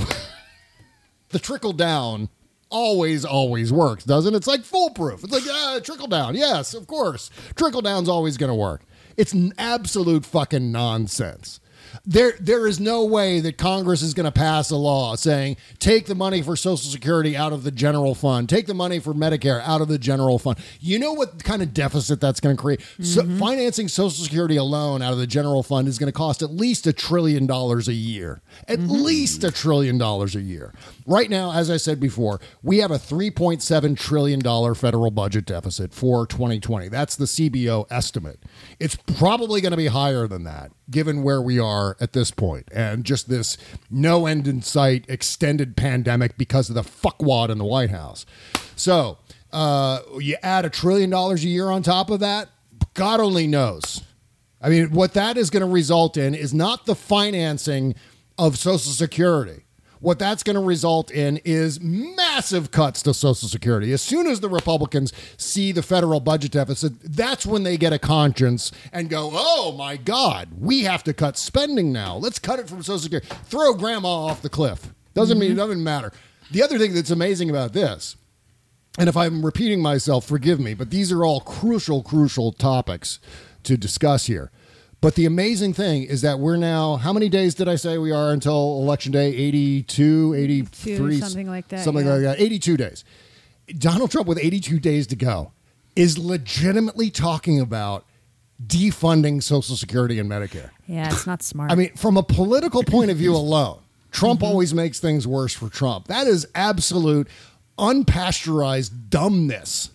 the trickle down always, always works, doesn't it? It's like foolproof. It's like, ah, trickle down. Yes, of course. Trickle down's always going to work. It's an absolute fucking nonsense. There, there is no way that Congress is going to pass a law saying, take the money for Social Security out of the general fund, take the money for Medicare out of the general fund. You know what kind of deficit that's going to create? Mm-hmm. So financing Social Security alone out of the general fund is going to cost at least a trillion dollars a year. At mm-hmm. least a trillion dollars a year. Right now, as I said before, we have a three point seven trillion dollars federal budget deficit for twenty twenty. That's the C B O estimate. It's probably going to be higher than that, given where we are at this point, and just this no end in sight extended pandemic because of the fuckwad in the White House. So uh, you add a trillion dollars a year on top of that, God only knows. I mean, what that is going to result in is not the financing of Social Security. What that's going to result in is massive cuts to Social Security. As soon as the Republicans see the federal budget deficit, that's when they get a conscience and go, oh, my God, we have to cut spending now. Let's cut it from Social Security. Throw grandma off the cliff. Doesn't mm-hmm. mean it doesn't matter. The other thing that's amazing about this, and if I'm repeating myself, forgive me, but these are all crucial, crucial topics to discuss here. But the amazing thing is that we're now, how many days did I say we are until Election Day? eighty-two, eighty-three, something like that. Something yeah. like that. eighty-two days. Donald Trump, with eighty-two days to go, is legitimately talking about defunding Social Security and Medicare. Yeah, it's not smart. I mean, from a political point of view alone, Trump mm-hmm. always makes things worse for Trump. That is absolute unpasteurized dumbness.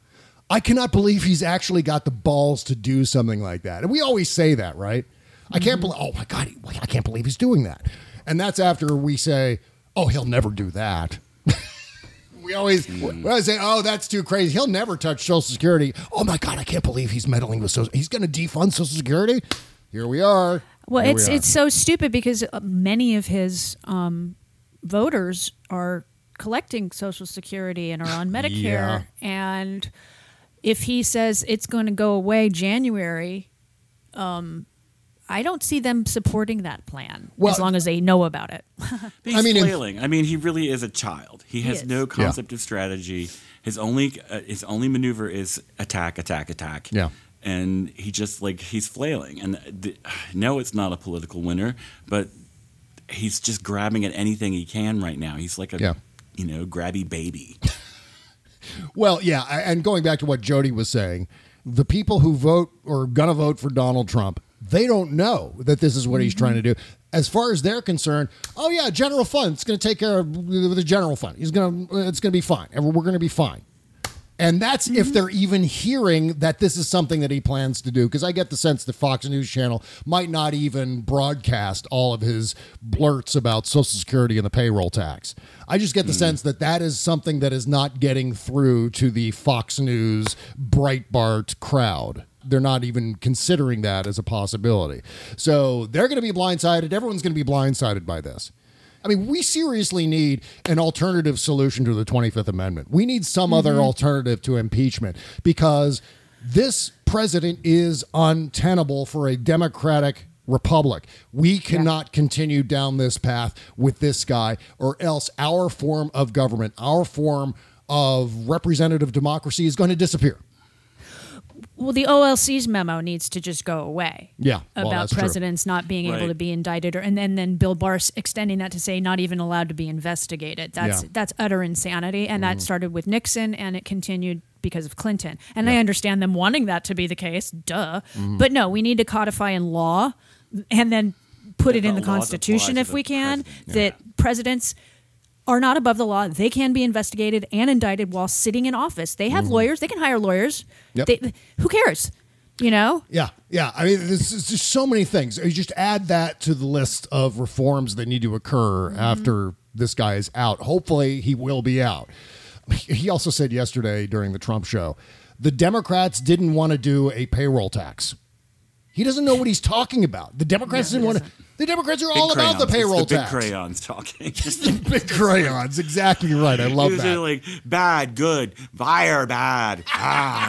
I cannot believe he's actually got the balls to do something like that. And we always say that, right? Mm-hmm. I can't believe, oh my God, I can't believe he's doing that. And that's after we say, oh, he'll never do that. we always, mm. we always say, oh, that's too crazy. He'll never touch Social Security. Oh my God, I can't believe he's meddling with Social He's going to defund Social Security? Here we are. Well, Here it's we are. it's so stupid because many of his um, voters are collecting Social Security and are on Medicare. Yeah. And if he says it's going to go away January, um, I don't see them supporting that plan well, as long as they know about it. He's I mean, flailing. I mean, he really is a child. He, he has is. no concept yeah. of strategy. His only uh, his only maneuver is attack, attack, attack. Yeah. And he just like he's flailing. And the, no, it's not a political winner, but he's just grabbing at anything he can right now. He's like a yeah. you know grabby baby. Well, yeah, and going back to what Jody was saying, the people who vote or gonna vote for Donald Trump They don't know that this is what he's trying to do. As far as they're concerned, oh yeah, general fund. It's going to take care of the general fund. He's going to. It's going to be fine. We're going to be fine. And that's mm-hmm. if they're even hearing that this is something that he plans to do. Because I get the sense that Fox News Channel might not even broadcast all of his blurts about Social Security and the payroll tax. I just get the mm. sense that that is something that is not getting through to the Fox News Breitbart crowd. They're not even considering that as a possibility. So they're going to be blindsided. Everyone's going to be blindsided by this. I mean, we seriously need an alternative solution to the twenty-fifth Amendment. We need some mm-hmm. other alternative to impeachment because this president is untenable for a democratic republic. We cannot yeah. continue down this path with this guy, or else our form of government, our form of representative democracy is going to disappear. Well, the O L C's memo needs to just go away. Yeah, well, about presidents true. not being right. able to be indicted, or and then, then Bill Barr extending that to say not even allowed to be investigated. That's yeah. that's utter insanity, and mm. that started with Nixon, and it continued because of Clinton. And yeah. I understand them wanting that to be the case, duh. Mm. But no, we need to codify in law, and then put it in the Constitution if we can yeah. that presidents are not above the law. They can be investigated and indicted while sitting in office. They have mm-hmm. lawyers. They can hire lawyers. Yep. They, who cares? You know? Yeah, yeah. I mean, there's, there's just so many things. You just add that to the list of reforms that need to occur mm-hmm. after this guy is out. Hopefully, he will be out. He also said yesterday during the Trump show, the Democrats didn't want to do a payroll tax. He doesn't know what he's talking about. The Democrats no, didn't want to. The Democrats are big all crayons. about the payroll it's the tax. Big crayons talking. Just the big crayons. Exactly right. I love that. Like bad, good, fire, bad. Ah.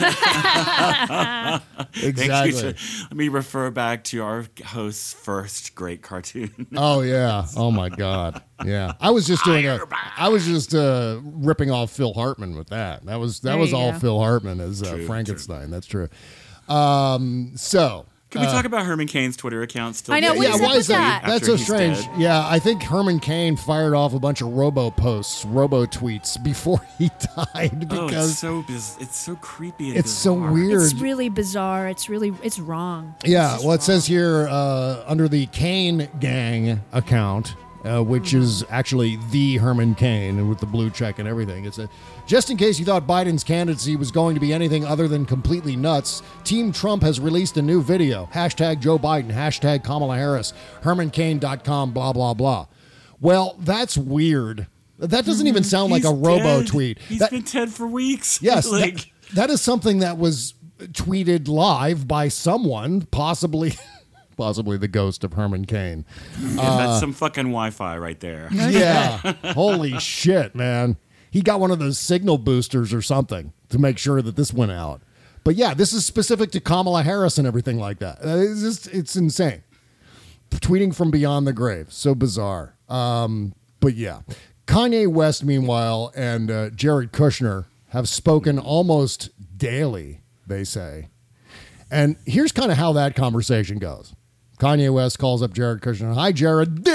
Exactly. To, let me refer back to our host's first great cartoon. Oh yeah. Oh my God. Yeah. I was just doing a. I was just uh, ripping off Phil Hartman with that. That was that there was all go. Phil Hartman as uh, True, Frankenstein. true. That's true. Um. So. Can we uh, talk about Herman Cain's Twitter account still? I know, what yeah, is why up with is that? that? That's so he's strange. dead? Yeah, I think Herman Cain fired off a bunch of robo posts, robo tweets before he died Oh, because it's so biz- it's so creepy. And it's so bizarre. weird. It's really bizarre. It's really, it's wrong. Yeah, It's well, it wrong. says here uh, under the Cain Gang account, uh, which Mm-hmm. is actually the Herman Cain, and with the blue check and everything. It's a, just in case you thought Biden's candidacy was going to be anything other than completely nuts, Team Trump has released a new video. Hashtag Joe Biden, hashtag Kamala Harris, herman cain dot com, blah, blah, blah. Well, that's weird. That doesn't even sound like He's a robo dead. tweet. He's That- been dead for weeks. Yes, like that, that is something that was tweeted live by someone, possibly possibly the ghost of Herman Cain. yeah, Uh, that's some fucking Wi-Fi right there. yeah. Holy shit, man. He got one of those signal boosters or something to make sure that this went out. But yeah, this is specific to Kamala Harris and everything like that. Uh, It's just, it's insane. Tweeting from beyond the grave. So bizarre. Um, but yeah. Kanye West, meanwhile, and uh, Jared Kushner have spoken almost daily, they say. And here's kind of how that conversation goes. Kanye West calls up Jared Kushner. Hi, Jared.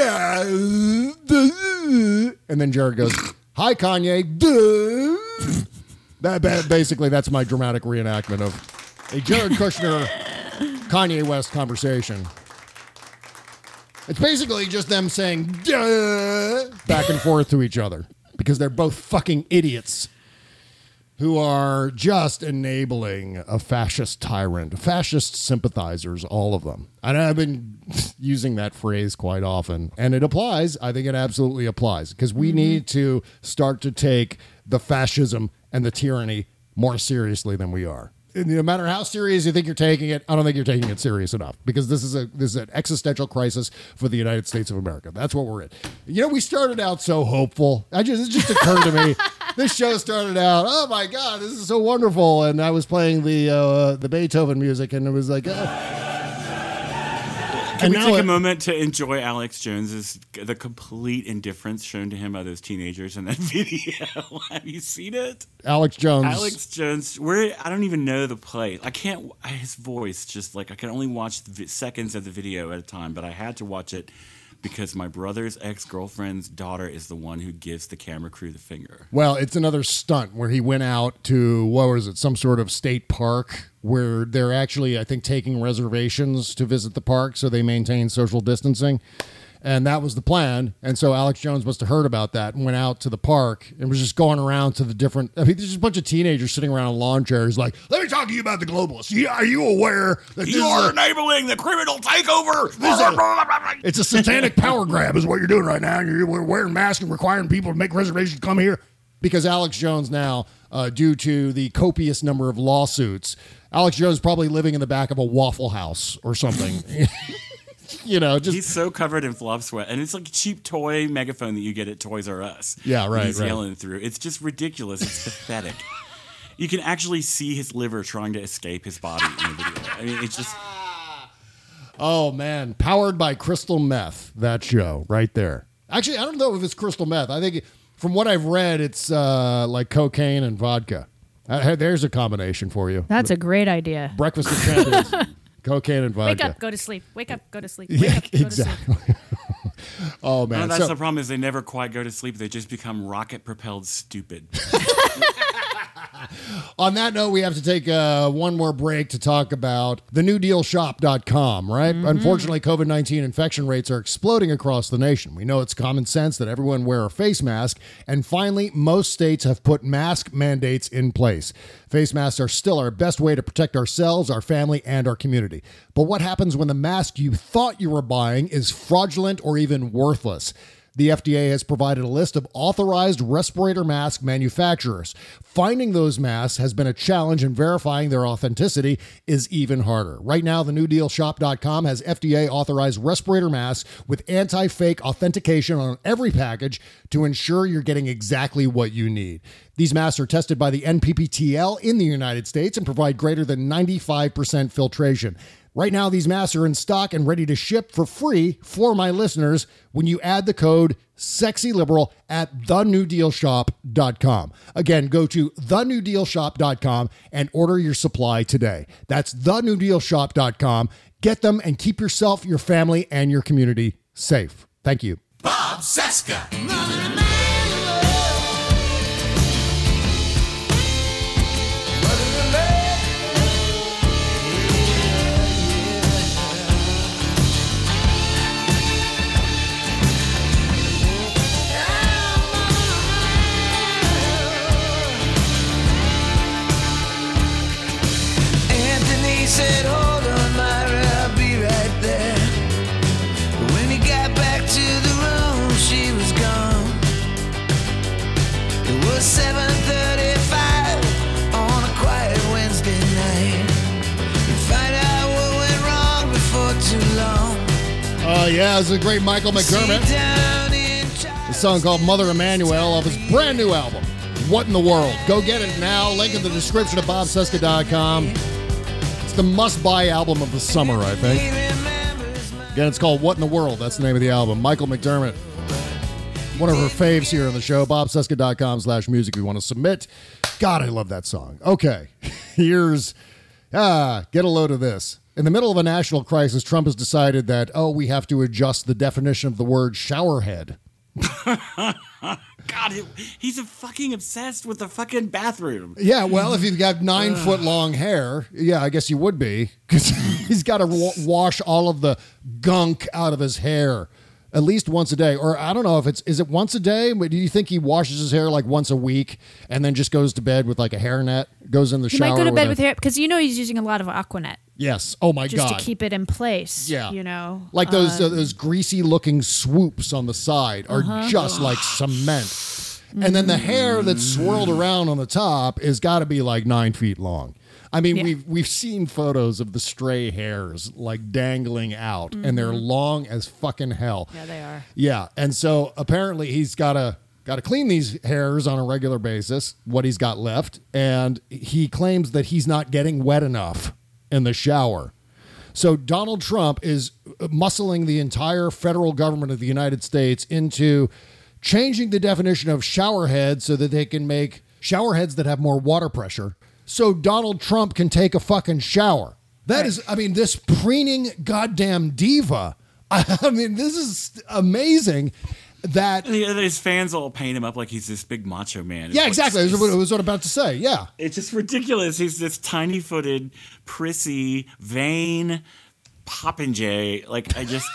And then Jared goes, hi, Kanye. That, ba- basically, that's my dramatic reenactment of a Jared Kushner, Kanye West conversation. It's basically just them saying Duh! back and forth to each other because they're both fucking idiots who are just enabling a fascist tyrant, fascist sympathizers, all of them. And I've been using that phrase quite often, and it applies. I think it absolutely applies because we mm-hmm. need to start to take the fascism and the tyranny more seriously than we are. And no matter how serious you think you're taking it, I don't think you're taking it serious enough because this is a this is an existential crisis for the United States of America. That's what we're in. You know, we started out so hopeful. I just it just occurred to me. This show started out, oh my God, this is so wonderful, and I was playing the uh, the Beethoven music, and it was like, oh. Can And we now take it- a moment to enjoy Alex Jones's the complete indifference shown to him by those teenagers in that video? Have you seen it? Alex Jones. Alex Jones, where I don't even know the play. I can't. His voice just like I can only watch the vi- seconds of the video at a time, but I had to watch it because my brother's ex-girlfriend's daughter is the one who gives the camera crew the finger. Well, it's another stunt where he went out to, what was it, some sort of state park where they're actually, I think, taking reservations to visit the park so they maintain social distancing. And that was the plan. And so Alex Jones must have heard about that and went out to the park and was just going around to the different... I mean, there's just a bunch of teenagers sitting around in lawn chairs like, let me talk to you about the globalists. Yeah, are you aware that you are enabling the criminal takeover? A, it's a satanic power grab is what you're doing right now. And you're wearing masks and requiring people to make reservations to come here. Because Alex Jones now, uh, due to the copious number of lawsuits, Alex Jones is probably living in the back of a Waffle House or something. You know, just he's so covered in flop sweat, and it's like a cheap toy megaphone that you get at Toys R Us. Yeah, right. He's right. yelling through. It's just ridiculous. It's pathetic. You can actually see his liver trying to escape his body in the video. I mean, it's just. Oh man, powered by crystal meth. That show right there. Actually, I don't know if it's crystal meth. I think from what I've read, it's uh, like cocaine and vodka. Uh, there's a combination for you. That's a great idea. Breakfast of Champions. Cocaine and vodka. Wake up, go to sleep. Wake up, go to sleep. Wake Yeah, up, go exactly. to sleep. Oh, man. No, that's so, the problem is they never quite go to sleep. They just become rocket-propelled stupid. On that note, we have to take uh, one more break to talk about the new deal shop dot com, right? Mm-hmm. Unfortunately, COVID nineteen infection rates are exploding across the nation. We know it's common sense that everyone wear a face mask. And finally, most states have put mask mandates in place. Face masks are still our best way to protect ourselves, our family, and our community. But what happens when the mask you thought you were buying is fraudulent or even worthless? The F D A has provided a list of authorized respirator mask manufacturers. Finding those masks has been a challenge, and verifying their authenticity is even harder. Right now, the new deal shop dot com has F D A-authorized respirator masks with anti-fake authentication on every package to ensure you're getting exactly what you need. These masks are tested by the N P P T L in the United States and provide greater than ninety-five percent filtration. Right now, these masks are in stock and ready to ship for free for my listeners when you add the code SEXYLIBERAL at the new deal shop dot com. Again, go to the new deal shop dot com and order your supply today. That's the new deal shop dot com. Get them and keep yourself, your family, and your community safe. Thank you. Bob Cesca. Said, hold on, Myra, I'll be right there. But when he got back to the room, she was gone. It was seven thirty-five on a quiet Wednesday night. You'd find out what went wrong before too long. Oh, uh, yeah, it's a great Michael McDermott. A song called Mother Emanuel off his brand new album, What in the World. Go get it now. Link in the description of bob cesca dot com. It's the must-buy album of the summer, I think. Again, it's called What in the World. That's the name of the album. Michael McDermott. One of her faves here on the show. bob cesca dot com slash music. We want to submit. God, I love that song. Okay, here's... Ah, get a load of this. In the middle of a national crisis, Trump has decided that, oh, we have to adjust the definition of the word showerhead. God, he's a fucking obsessed with the fucking bathroom. Yeah, well, if you've got nine foot long hair, yeah, I guess you would be, because he's got to wa- wash all of the gunk out of his hair at least once a day. Or I don't know if it's, is it once a day? Do you think he washes his hair like once a week and then just goes to bed with like a hairnet, goes in the he shower? He might go to bed with, with hair, because you know he's using a lot of Aquanet. Yes. Oh my just God. Just to keep it in place. Yeah. You know, like those um, uh, those greasy looking swoops on the side are uh-huh. just like cement. Mm-hmm. And then the hair that's swirled around on the top is got to be like nine feet long. I mean, yeah. we've we've seen photos of the stray hairs like dangling out, mm-hmm. and they're long as fucking hell. Yeah, they are. Yeah, and so apparently he's got to got to clean these hairs on a regular basis. What he's got left, and he claims that he's not getting wet enough in the shower. So Donald Trump is muscling the entire federal government of the United States into changing the definition of showerhead so that they can make showerheads that have more water pressure, so Donald Trump can take a fucking shower. That right. is, I mean, this preening goddamn diva I mean, this is amazing. That and his fans all paint him up like he's this big macho man. Yeah, exactly. It was, what, it was what I'm about to say. Yeah, it's just ridiculous. He's this tiny-footed, prissy, vain popinjay. Like I just,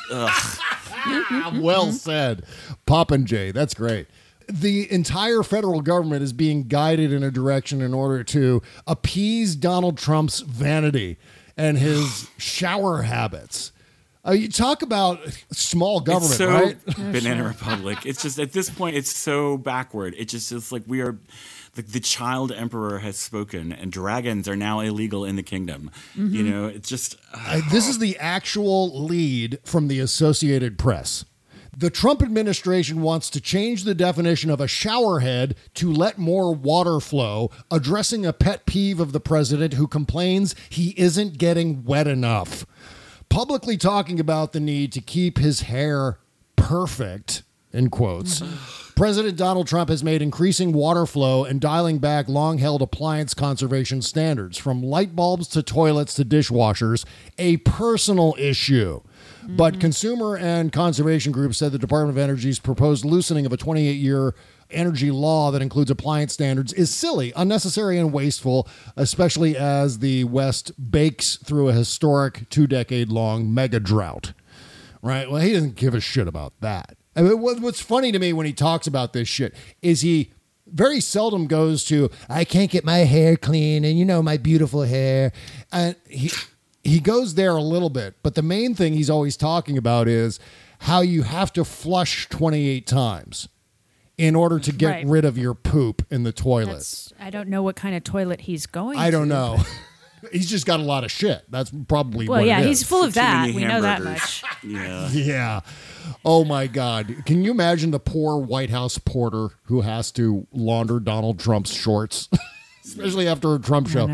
ugh. Well said, popinjay. That's great. The entire federal government is being guided in a direction in order to appease Donald Trump's vanity and his shower habits. Uh, you talk about small government, it's so right? Banana Republic. It's just at this point, it's so backward. It just it's like we are, the, the child emperor has spoken, and dragons are now illegal in the kingdom. Mm-hmm. You know, it's just. Uh, uh, this is the actual lead from the Associated Press. The Trump administration wants to change the definition of a shower head to let more water flow, addressing a pet peeve of the president who complains he isn't getting wet enough. Publicly talking about the need to keep his hair perfect, in quotes, President Donald Trump has made increasing water flow and dialing back long-held appliance conservation standards, from light bulbs to toilets to dishwashers, a personal issue. Mm-hmm. But consumer and conservation groups said the Department of Energy's proposed loosening of a twenty-eight year energy law that includes appliance standards is silly, unnecessary, and wasteful, especially as the West bakes through a historic two-decade-long mega drought. Right? Well, he doesn't give a shit about that. I mean, what's funny to me when he talks about this shit is he very seldom goes to, I can't get my hair clean, and you know my beautiful hair. And he he goes there a little bit, but the main thing he's always talking about is how you have to flush twenty-eight times in order to get right. rid of your poop in the toilet. That's, I don't know what kind of toilet he's going I to. don't know. He's just got a lot of shit. That's probably well, what yeah, it is. he's full of Too that. many We know that hamburgers. much. Yeah. Yeah. Oh, my God. Can you imagine the poor White House porter who has to launder Donald Trump's shorts? Especially after a Trump show.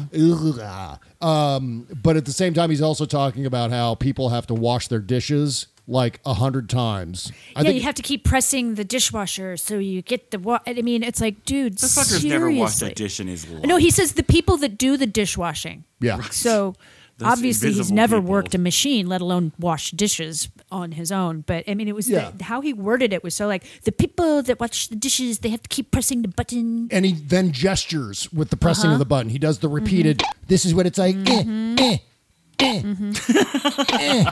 Um, but at the same time, he's also talking about how people have to wash their dishes like a hundred times. I yeah, think you have to keep pressing the dishwasher so you get the wa- I mean, it's like, dude, The fucker's seriously. never washed a dish in his life. No, he says the people that do the dishwashing. Yeah. So Those obviously he's invisible never people. worked a machine, let alone wash dishes on his own. But I mean, it was Yeah. the, how he worded it was so like the people that wash the dishes, they have to keep pressing the button. and he then gestures with the pressing Uh-huh. of the button. He does the repeated, this is what it's like. Mm-hmm. Eh, eh, eh, eh,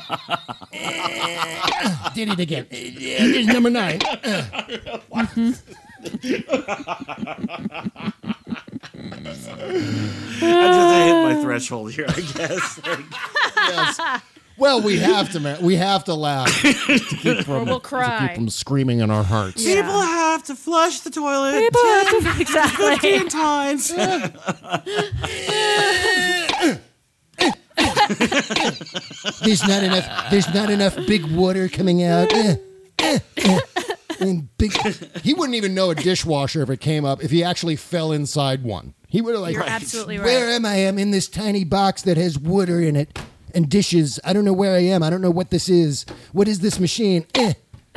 eh. Did it again. Eh, This is number nine. Eh. I just hit my threshold here, I guess. Like, Yes. Well, we have to, man. We have to laugh to keep from, Or we'll to cry. keep from screaming in our hearts. Yeah. People have to flush the toilet People have ten, to- exactly. fifteen times. There's not enough. There's not enough big water coming out. Eh, eh, eh. And big. He wouldn't even know a dishwasher if it came up. If he actually fell inside one, he would have like. You're absolutely right. Where am I? I'm in this tiny box that has water in it and dishes. I don't know where I am. I don't know what this is. What is this machine? Eh.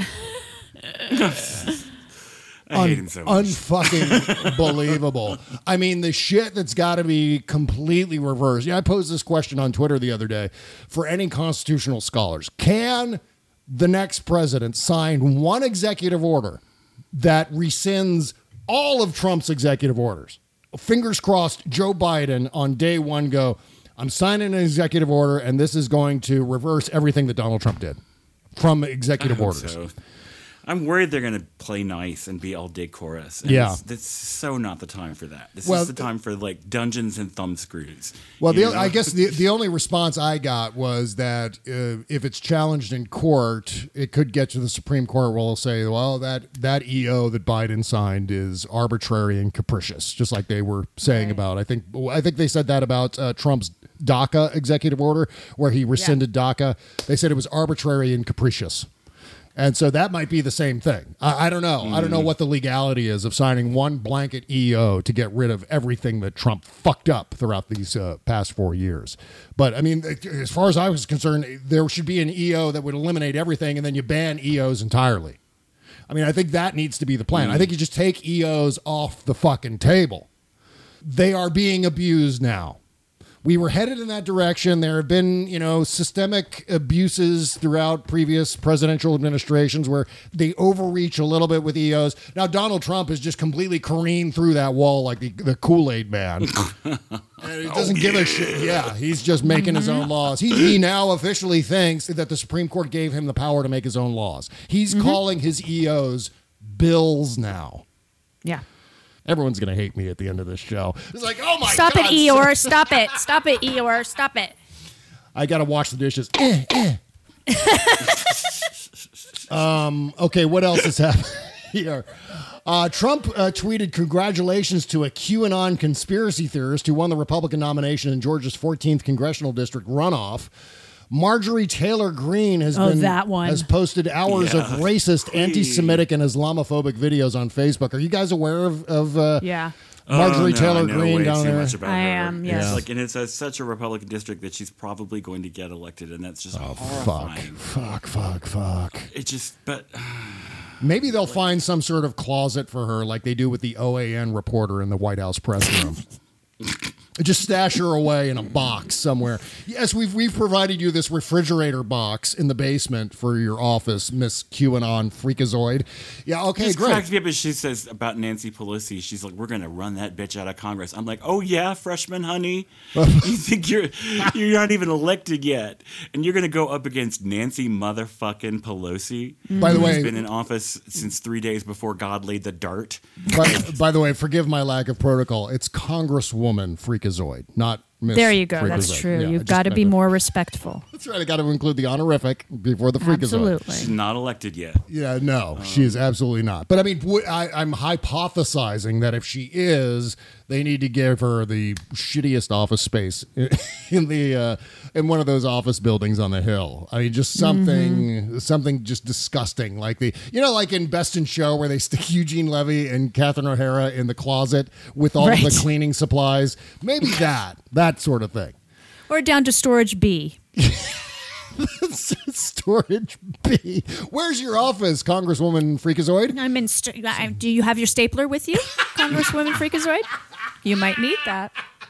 I hate him so much. Unfucking believable. I mean, the shit that's got to be completely reversed. Yeah, I posed this question on Twitter the other day for any constitutional scholars. Can the next president sign one executive order that rescinds all of Trump's executive orders? Fingers crossed, Joe Biden on day one go, I'm signing an executive order, and this is going to reverse everything that Donald Trump did from executive I hope orders. so. I'm worried they're going to play nice and be all decorous. And Yeah. it's, that's so not the time for that. This Well, is the time for like dungeons and thumbscrews. Well, the, you know? I guess the the only response I got was that uh, if it's challenged in court, it could get to the Supreme Court where they'll say, well, that, that E O that Biden signed is arbitrary and capricious, just like they were saying Right. about, I think I think they said that about uh, Trump's DACA executive order, where he rescinded DACA. They said it was arbitrary and capricious. And so that might be the same thing. I, I don't know. I don't know what the legality is of signing one blanket E O to get rid of everything that Trump fucked up throughout these uh, past four years. But I mean, as far as I was concerned, there should be an E O that would eliminate everything, and then you ban E Os entirely. I mean, I think that needs to be the plan. I think you just take E Os off the fucking table. They are being abused now. we were headed in that direction. There have been, you know, systemic abuses throughout previous presidential administrations where they overreach a little bit with E Os. Now, Donald Trump has just completely careened through that wall like the, the Kool-Aid man. And he doesn't oh, give yeah. a shit. Yeah, he's just making his own laws. He, he now officially thinks that the Supreme Court gave him the power to make his own laws. He's mm-hmm. calling his E Os bills now. Yeah. Everyone's going to hate me at the end of this show. It's like, oh my Stop God. Stop it, Eeyore. Stop it. Stop it, Eeyore. Stop it. I got to wash the dishes. Eh, eh. um, okay, what else is happening here? Uh, Trump uh, tweeted congratulations to a QAnon conspiracy theorist who won the Republican nomination in Georgia's fourteenth congressional district runoff. Marjorie Taylor Greene has oh, been that one. has posted hours yeah, of racist, please. anti-Semitic, and Islamophobic videos on Facebook. Are you guys aware of, of uh, yeah. Marjorie oh, no, Taylor I know Greene way down too there? Much about I her. am, yes. It's like, and it's a, such a Republican district that she's probably going to get elected, and that's just oh, horrifying. Fuck, fuck, fuck, fuck. It just, but... Maybe they'll find some sort of closet for her like they do with the O A N reporter in the White House press room. Just stash her away in a box somewhere. Yes, we've we've provided you this refrigerator box in the basement for your office, Miss QAnon Freakazoid. Yeah, okay, Just great. cracks me up as she says about Nancy Pelosi. She's like, "We're going to run that bitch out of Congress." I'm like, "Oh yeah, freshman honey, you think you're you're not even elected yet, and you're going to go up against Nancy motherfucking Pelosi, by the way, who's been in office since three days before God laid the dart." By, by the way, forgive my lack of protocol. It's Congresswoman Freakazoid, not Miss There you go. Freakazoid. That's true. Yeah, You've got to be more respectful. That's right. I got to include the honorific before the Freakazoid. Absolutely. She's not elected yet. Yeah, no, um, she is absolutely not. But I mean, w- I, I'm hypothesizing that if she is, they need to give her the shittiest office space in, in the uh, in one of those office buildings on the Hill. I mean, just something mm-hmm. something just disgusting, like the you know, like in Best in Show where they stick Eugene Levy and Catherine O'Hara in the closet with all right. of the cleaning supplies. Maybe that that sort of thing. Or down to storage B. Storage B. Where's your office, Congresswoman Freakazoid? I'm in. St- I, do you have your stapler with you, Congresswoman Freakazoid? You might need that.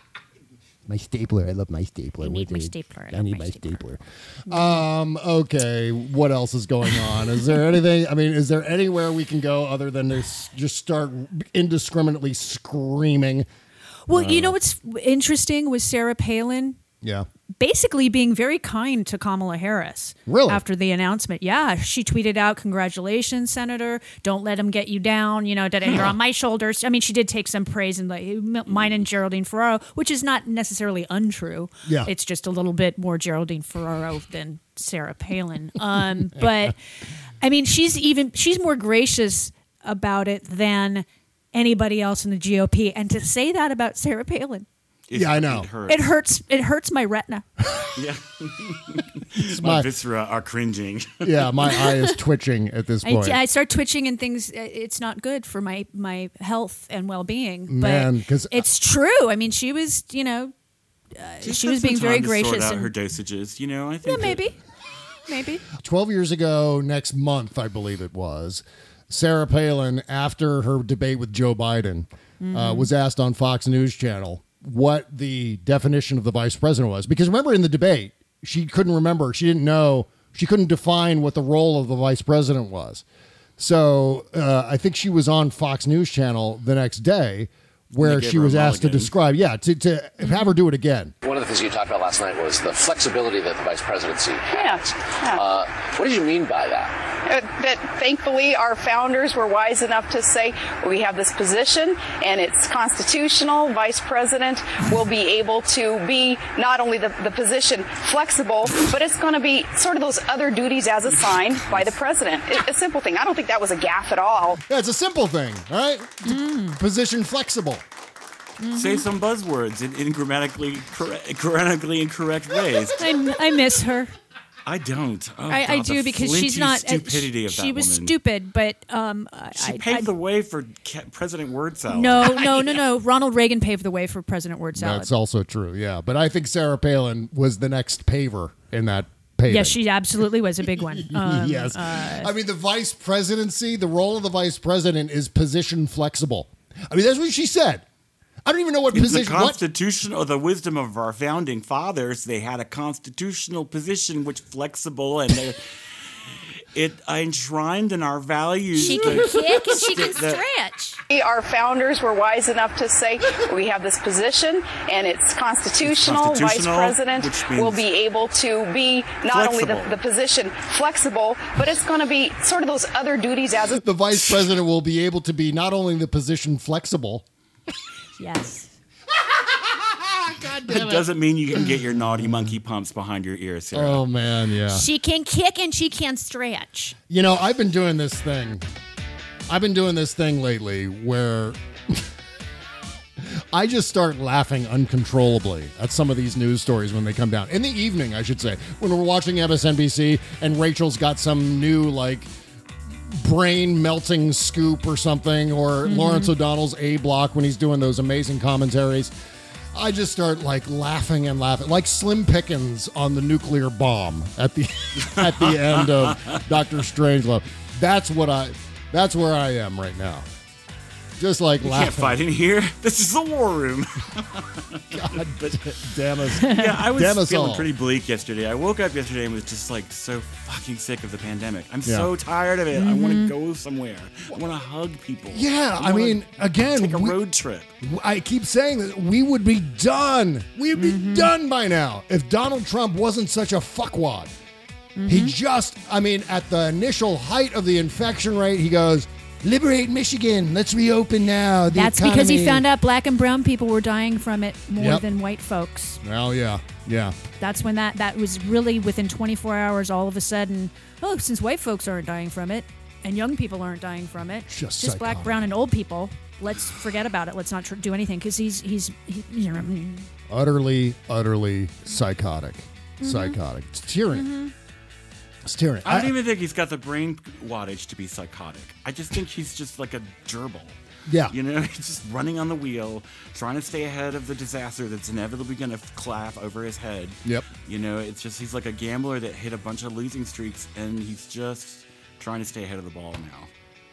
My stapler. I love my stapler. You need my stapler. I, I need my my stapler. stapler. Um. Okay. What else is going on? Is there anything? I mean, is there anywhere we can go other than to s- just start indiscriminately screaming? Well, uh, you know what's interesting with Sarah Palin? Yeah. Basically being very kind to Kamala Harris. Really? After the announcement. Yeah. She tweeted out, congratulations, Senator. Don't let him get you down. You know, that you're on my shoulders. I mean, she did take some praise in like mine and Geraldine Ferraro, which is not necessarily untrue. Yeah. It's just a little bit more Geraldine Ferraro than Sarah Palin. Um, but I mean, she's even, she's more gracious about it than anybody else in the G O P. And to say that about Sarah Palin. It, yeah, I know. It hurts. It hurts. It hurts my retina. Yeah, my, my viscera are cringing. Yeah, my eye is twitching at this point. I, I start twitching and things. It's not good for my my health and well being. Man, because it's true. I mean, she was, you know, uh, she was being very to gracious. Sort out and her dosages, you know. I think yeah, maybe, maybe. Twelve years ago, next month, I believe it was, Sarah Palin, after her debate with Joe Biden, mm-hmm. uh, was asked on Fox News Channel what the definition of the vice president was. Because remember in the debate, she couldn't remember. She didn't know. She couldn't define what the role of the vice president was. So uh, I think she was on Fox News Channel the next day where she was asked to describe, yeah, to, to mm-hmm. have her do it again. One of the things you talked about last night was the flexibility that the vice presidency has. Yeah. yeah. Uh, what did you mean by that? Uh, that thankfully our founders were wise enough to say we have this position and it's constitutional. Vice president will be able to be not only the, the position flexible, but it's going to be sort of those other duties as assigned by the president. It, a simple thing. I don't think that was a gaffe at all. Yeah, it's a simple thing, right? Mm. Position flexible. Mm-hmm. Say some buzzwords in, in grammatically correct, grammatically incorrect ways. I, I miss her. I don't. Oh, I, God, I do because she's not. Stupidity uh, of she that was woman. stupid, but um, she I, paved I, the way for President Word Salad. No, no, no, no. Ronald Reagan paved the way for President Word Salad. That's also true. Yeah, but I think Sarah Palin was the next paver in that. Paving. Yes, she absolutely was a big one. Um, yes, uh, I mean the vice presidency. The role of the vice president is position flexible. I mean that's what she said. I don't even know what In position. the Constitution or the wisdom of our founding fathers, they had a constitutional position which flexible and they, it enshrined in our values. She can the, kick and she can the- stretch. Our founders were wise enough to say we have this position and it's constitutional. It's Vice constitutional, President which means will be able to be not only the, flexible. the position flexible, but it's going to be sort of those other duties as a The vice president will be able to be not only the position flexible. Yes. God It doesn't mean you can get your naughty monkey pumps behind your ears, Sarah. Oh, man, yeah. She can kick and she can stretch. You know, I've been doing this thing. I've been doing this thing lately where I just start laughing uncontrollably at some of these news stories when they come down. In the evening, I should say, when we're watching M S N B C and Rachel's got some new, like, brain melting scoop or something, or Mm-hmm. Lawrence O'Donnell's A Block when he's doing those amazing commentaries. I just start like laughing and laughing, like Slim Pickens on the nuclear bomb at the at the end of Doctor Strangelove. That's what I. That's where I am right now. Just like You laughing. can't fight in here. This is the war room. God damn us. Yeah, I was Damn us feeling all. pretty bleak yesterday. I woke up yesterday and was just like so fucking sick of the pandemic. I'm Yeah. so tired of it. I want to go somewhere. I want to hug people. Yeah, I, wanna mean, again, take a we- road trip. I keep saying that we would be done. We'd be Mm-hmm. done by now if Donald Trump wasn't such a fuckwad. He just, I mean, at the initial height of the infection rate, he goes, "Liberate Michigan. Let's reopen now." The That's because he economy." found out black and brown people were dying from it more Yep. than white folks. Well, yeah, yeah. That's when that that was really within twenty-four hours. All of a sudden, oh, since white folks aren't dying from it and young people aren't dying from it, Just just black, psychotic. brown, and old people. Let's forget about it. Let's not tr- do anything because he's he's he, you know. Utterly, utterly psychotic. Psychotic. It's tyranny. It's tyranny. I don't I- even think he's got the brain wattage to be psychotic. I just think he's just like a gerbil. Yeah. You know, he's just running on the wheel, trying to stay ahead of the disaster that's inevitably going to clap over his head. Yep. You know, it's just he's like a gambler that hit a bunch of losing streaks, and he's just trying to stay ahead of the ball now.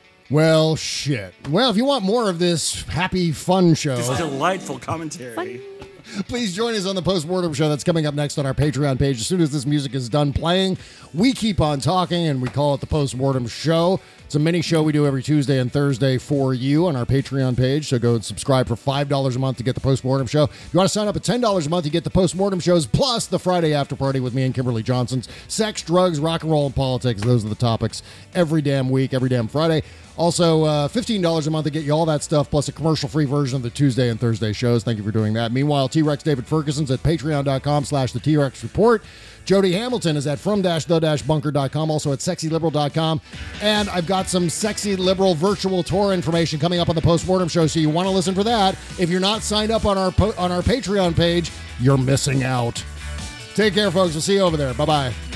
Well, shit. Well, if you want more of this happy, fun show, Just delightful commentary. please join us on the Postmortem Show that's coming up next on our Patreon page. As soon as this music is done playing, we keep on talking, and we call it the Postmortem Show. It's a mini show we do every Tuesday and Thursday for you on our Patreon page, so go and subscribe for five dollars a month to get the Postmortem Show. If you want to sign up at ten dollars a month, you get the Postmortem Shows, plus the Friday After Party with me and Kimberly Johnson's sex, drugs, rock and roll, and politics. Those are the topics every damn week, every damn Friday. Also, uh, fifteen dollars a month to get you all that stuff, plus a commercial-free version of the Tuesday and Thursday shows. Thank you for doing that. Meanwhile, T-Rex David Ferguson's at patreon.com slash the T-Rex Report. Jody Hamilton is at from-the-bunker dot com, also at sexy liberal dot com. And I've got some Sexy Liberal virtual tour information coming up on the Postmortem Show, so you want to listen for that. If you're not signed up on our po- on our Patreon page, you're missing out. Take care, folks. We'll see you over there. Bye-bye.